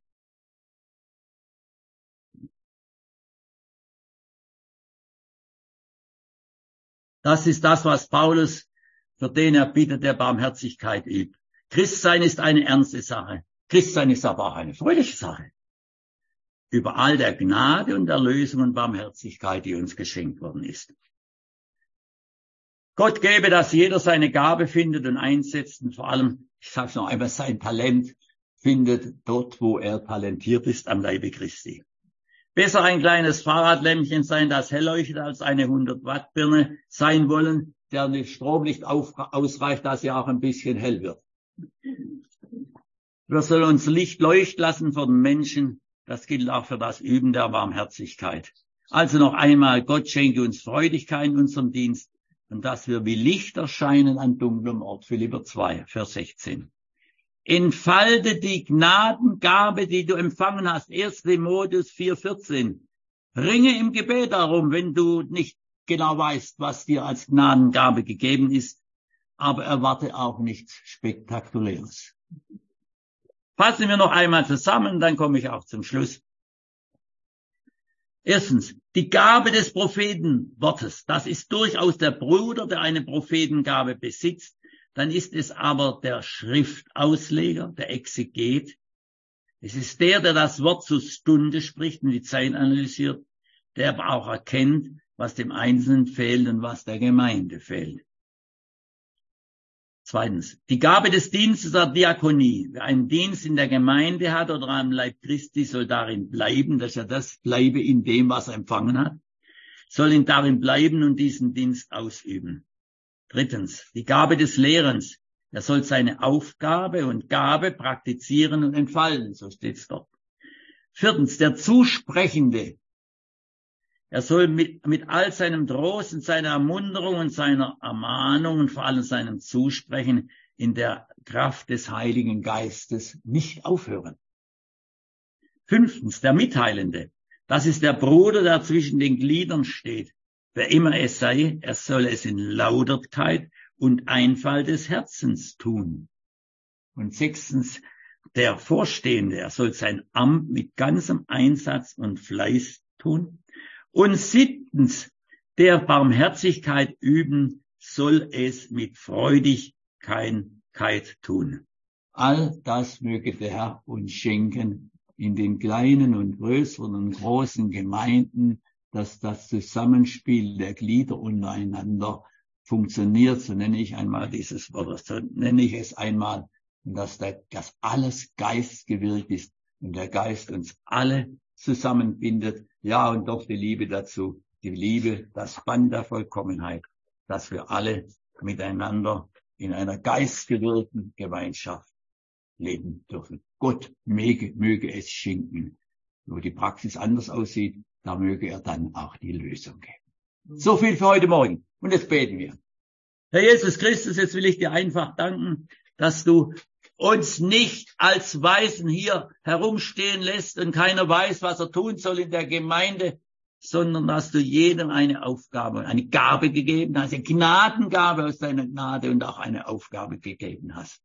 Das ist das, was Paulus für den erbietet, der Barmherzigkeit übt. Christsein ist eine ernste Sache. Christsein ist aber auch eine fröhliche Sache. Über all der Gnade und Erlösung und Barmherzigkeit, die uns geschenkt worden ist. Gott gebe, dass jeder seine Gabe findet und einsetzt und vor allem, ich sage es noch einmal, sein Talent findet dort, wo er talentiert ist, am Leibe Christi. Besser ein kleines Fahrradlämpchen sein, das hell leuchtet, als eine hundert Watt Birne sein wollen, der das Stromlicht auf, ausreicht, dass sie auch ein bisschen hell wird. Wir sollen uns Licht leuchten lassen vor den Menschen. Das gilt auch für das Üben der Barmherzigkeit. Also noch einmal, Gott schenke uns Freudigkeit in unserem Dienst und dass wir wie Licht erscheinen an dunklem Ort. Philipper zwei, Vers sechzehn. Entfalte die Gnadengabe, die du empfangen hast. erster Timotheus vier, vierzehn. Ringe im Gebet darum, wenn du nicht genau weißt, was dir als Gnadengabe gegeben ist, aber erwarte auch nichts Spektakuläres. Fassen wir noch einmal zusammen, dann komme ich auch zum Schluss. Erstens, die Gabe des Prophetenwortes. Das ist durchaus der Bruder, der eine Prophetengabe besitzt. Dann ist es aber der Schriftausleger, der Exeget. Es ist der, der das Wort zur Stunde spricht und die Zeit analysiert, der aber auch erkennt, was dem Einzelnen fehlt und was der Gemeinde fehlt. Zweitens, die Gabe des Dienstes der Diakonie. Wer einen Dienst in der Gemeinde hat oder am Leib Christi, soll darin bleiben, dass er das bleibe in dem, was er empfangen hat, soll ihn darin bleiben und diesen Dienst ausüben. Drittens, die Gabe des Lehrens. Er soll seine Aufgabe und Gabe praktizieren und entfalten, so steht's dort. Viertens, der Zusprechende. Er soll mit, mit all seinem Trost und seiner Ermunterung und seiner Ermahnung und vor allem seinem Zusprechen in der Kraft des Heiligen Geistes nicht aufhören. Fünftens, der Mitteilende. Das ist der Bruder, der zwischen den Gliedern steht. Wer immer es sei, er soll es in Lauterkeit und Einfall des Herzens tun. Und sechstens, der Vorstehende, er soll sein Amt mit ganzem Einsatz und Fleiß tun. Und siebtens, der Barmherzigkeit üben, soll es mit Freudigkeit tun. All das möge der Herr uns schenken in den kleinen und größeren und großen Gemeinden, dass das Zusammenspiel der Glieder untereinander funktioniert. So nenne ich einmal dieses Wort, so nenne ich es einmal, dass das alles geistgewirkt ist und der Geist uns alle zusammenbindet. Ja, und doch die Liebe dazu, die Liebe, das Band der Vollkommenheit, dass wir alle miteinander in einer geistgewirkten Gemeinschaft leben dürfen. Gott möge, möge es schenken. Wo die Praxis anders aussieht, da möge er dann auch die Lösung geben. So viel für heute Morgen. Und jetzt beten wir. Herr Jesus Christus, jetzt will ich dir einfach danken, dass du uns nicht als Weisen hier herumstehen lässt und keiner weiß, was er tun soll in der Gemeinde, sondern dass du jedem eine Aufgabe, eine Gabe gegeben hast, eine Gnadengabe aus deiner Gnade und auch eine Aufgabe gegeben hast.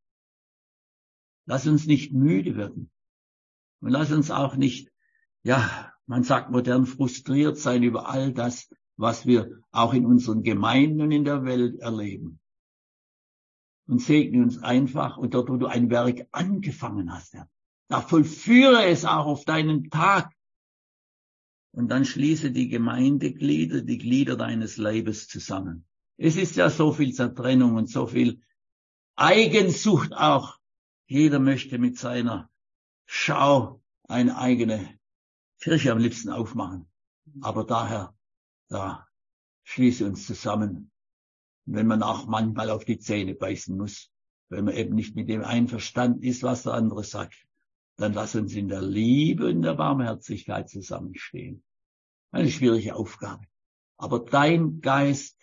Lass uns nicht müde werden und lass uns auch nicht, ja, man sagt modern, frustriert sein über all das, was wir auch in unseren Gemeinden und in der Welt erleben. Und segne uns einfach, und dort, wo du ein Werk angefangen hast, Herr, da vollführe es auch auf deinen Tag. Und dann schließe die Gemeindeglieder, die Glieder deines Leibes zusammen. Es ist ja so viel Zertrennung und so viel Eigensucht auch. Jeder möchte mit seiner Schau eine eigene Kirche am liebsten aufmachen. Aber daher, da schließe uns zusammen. Wenn man auch manchmal auf die Zähne beißen muss, wenn man eben nicht mit dem einverstanden ist, was der andere sagt, dann lass uns in der Liebe und der Barmherzigkeit zusammenstehen. Eine schwierige Aufgabe. Aber dein Geist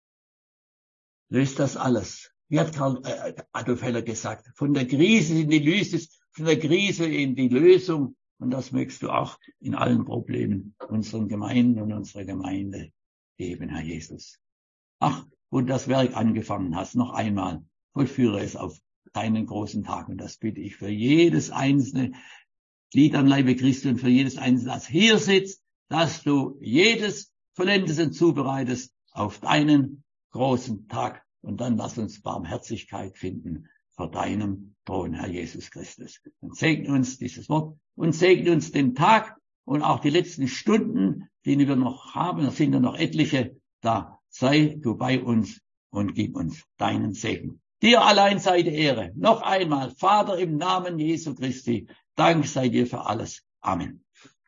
löst das alles. Wie hat Karl äh, Adolf Heller gesagt, von der Krise in die Lysis, von der Krise in die Lösung. Und das mögst du auch in allen Problemen unseren Gemeinden und unserer Gemeinde geben, Herr Jesus. Ach, wo du das Werk angefangen hast, noch einmal, vollführe es auf deinen großen Tag. Und das bitte ich für jedes einzelne Glied am Leibe Christi und für jedes einzelne, das hier sitzt, dass du jedes vollendest und zubereitest auf deinen großen Tag. Und dann lass uns Barmherzigkeit finden vor deinem Thron, Herr Jesus Christus. Und segne uns dieses Wort und segne uns den Tag und auch die letzten Stunden, die wir noch haben. Da sind ja noch etliche da. Sei du bei uns und gib uns deinen Segen. Dir allein sei die Ehre. Noch einmal, Vater, im Namen Jesu Christi, Dank sei dir für alles. Amen.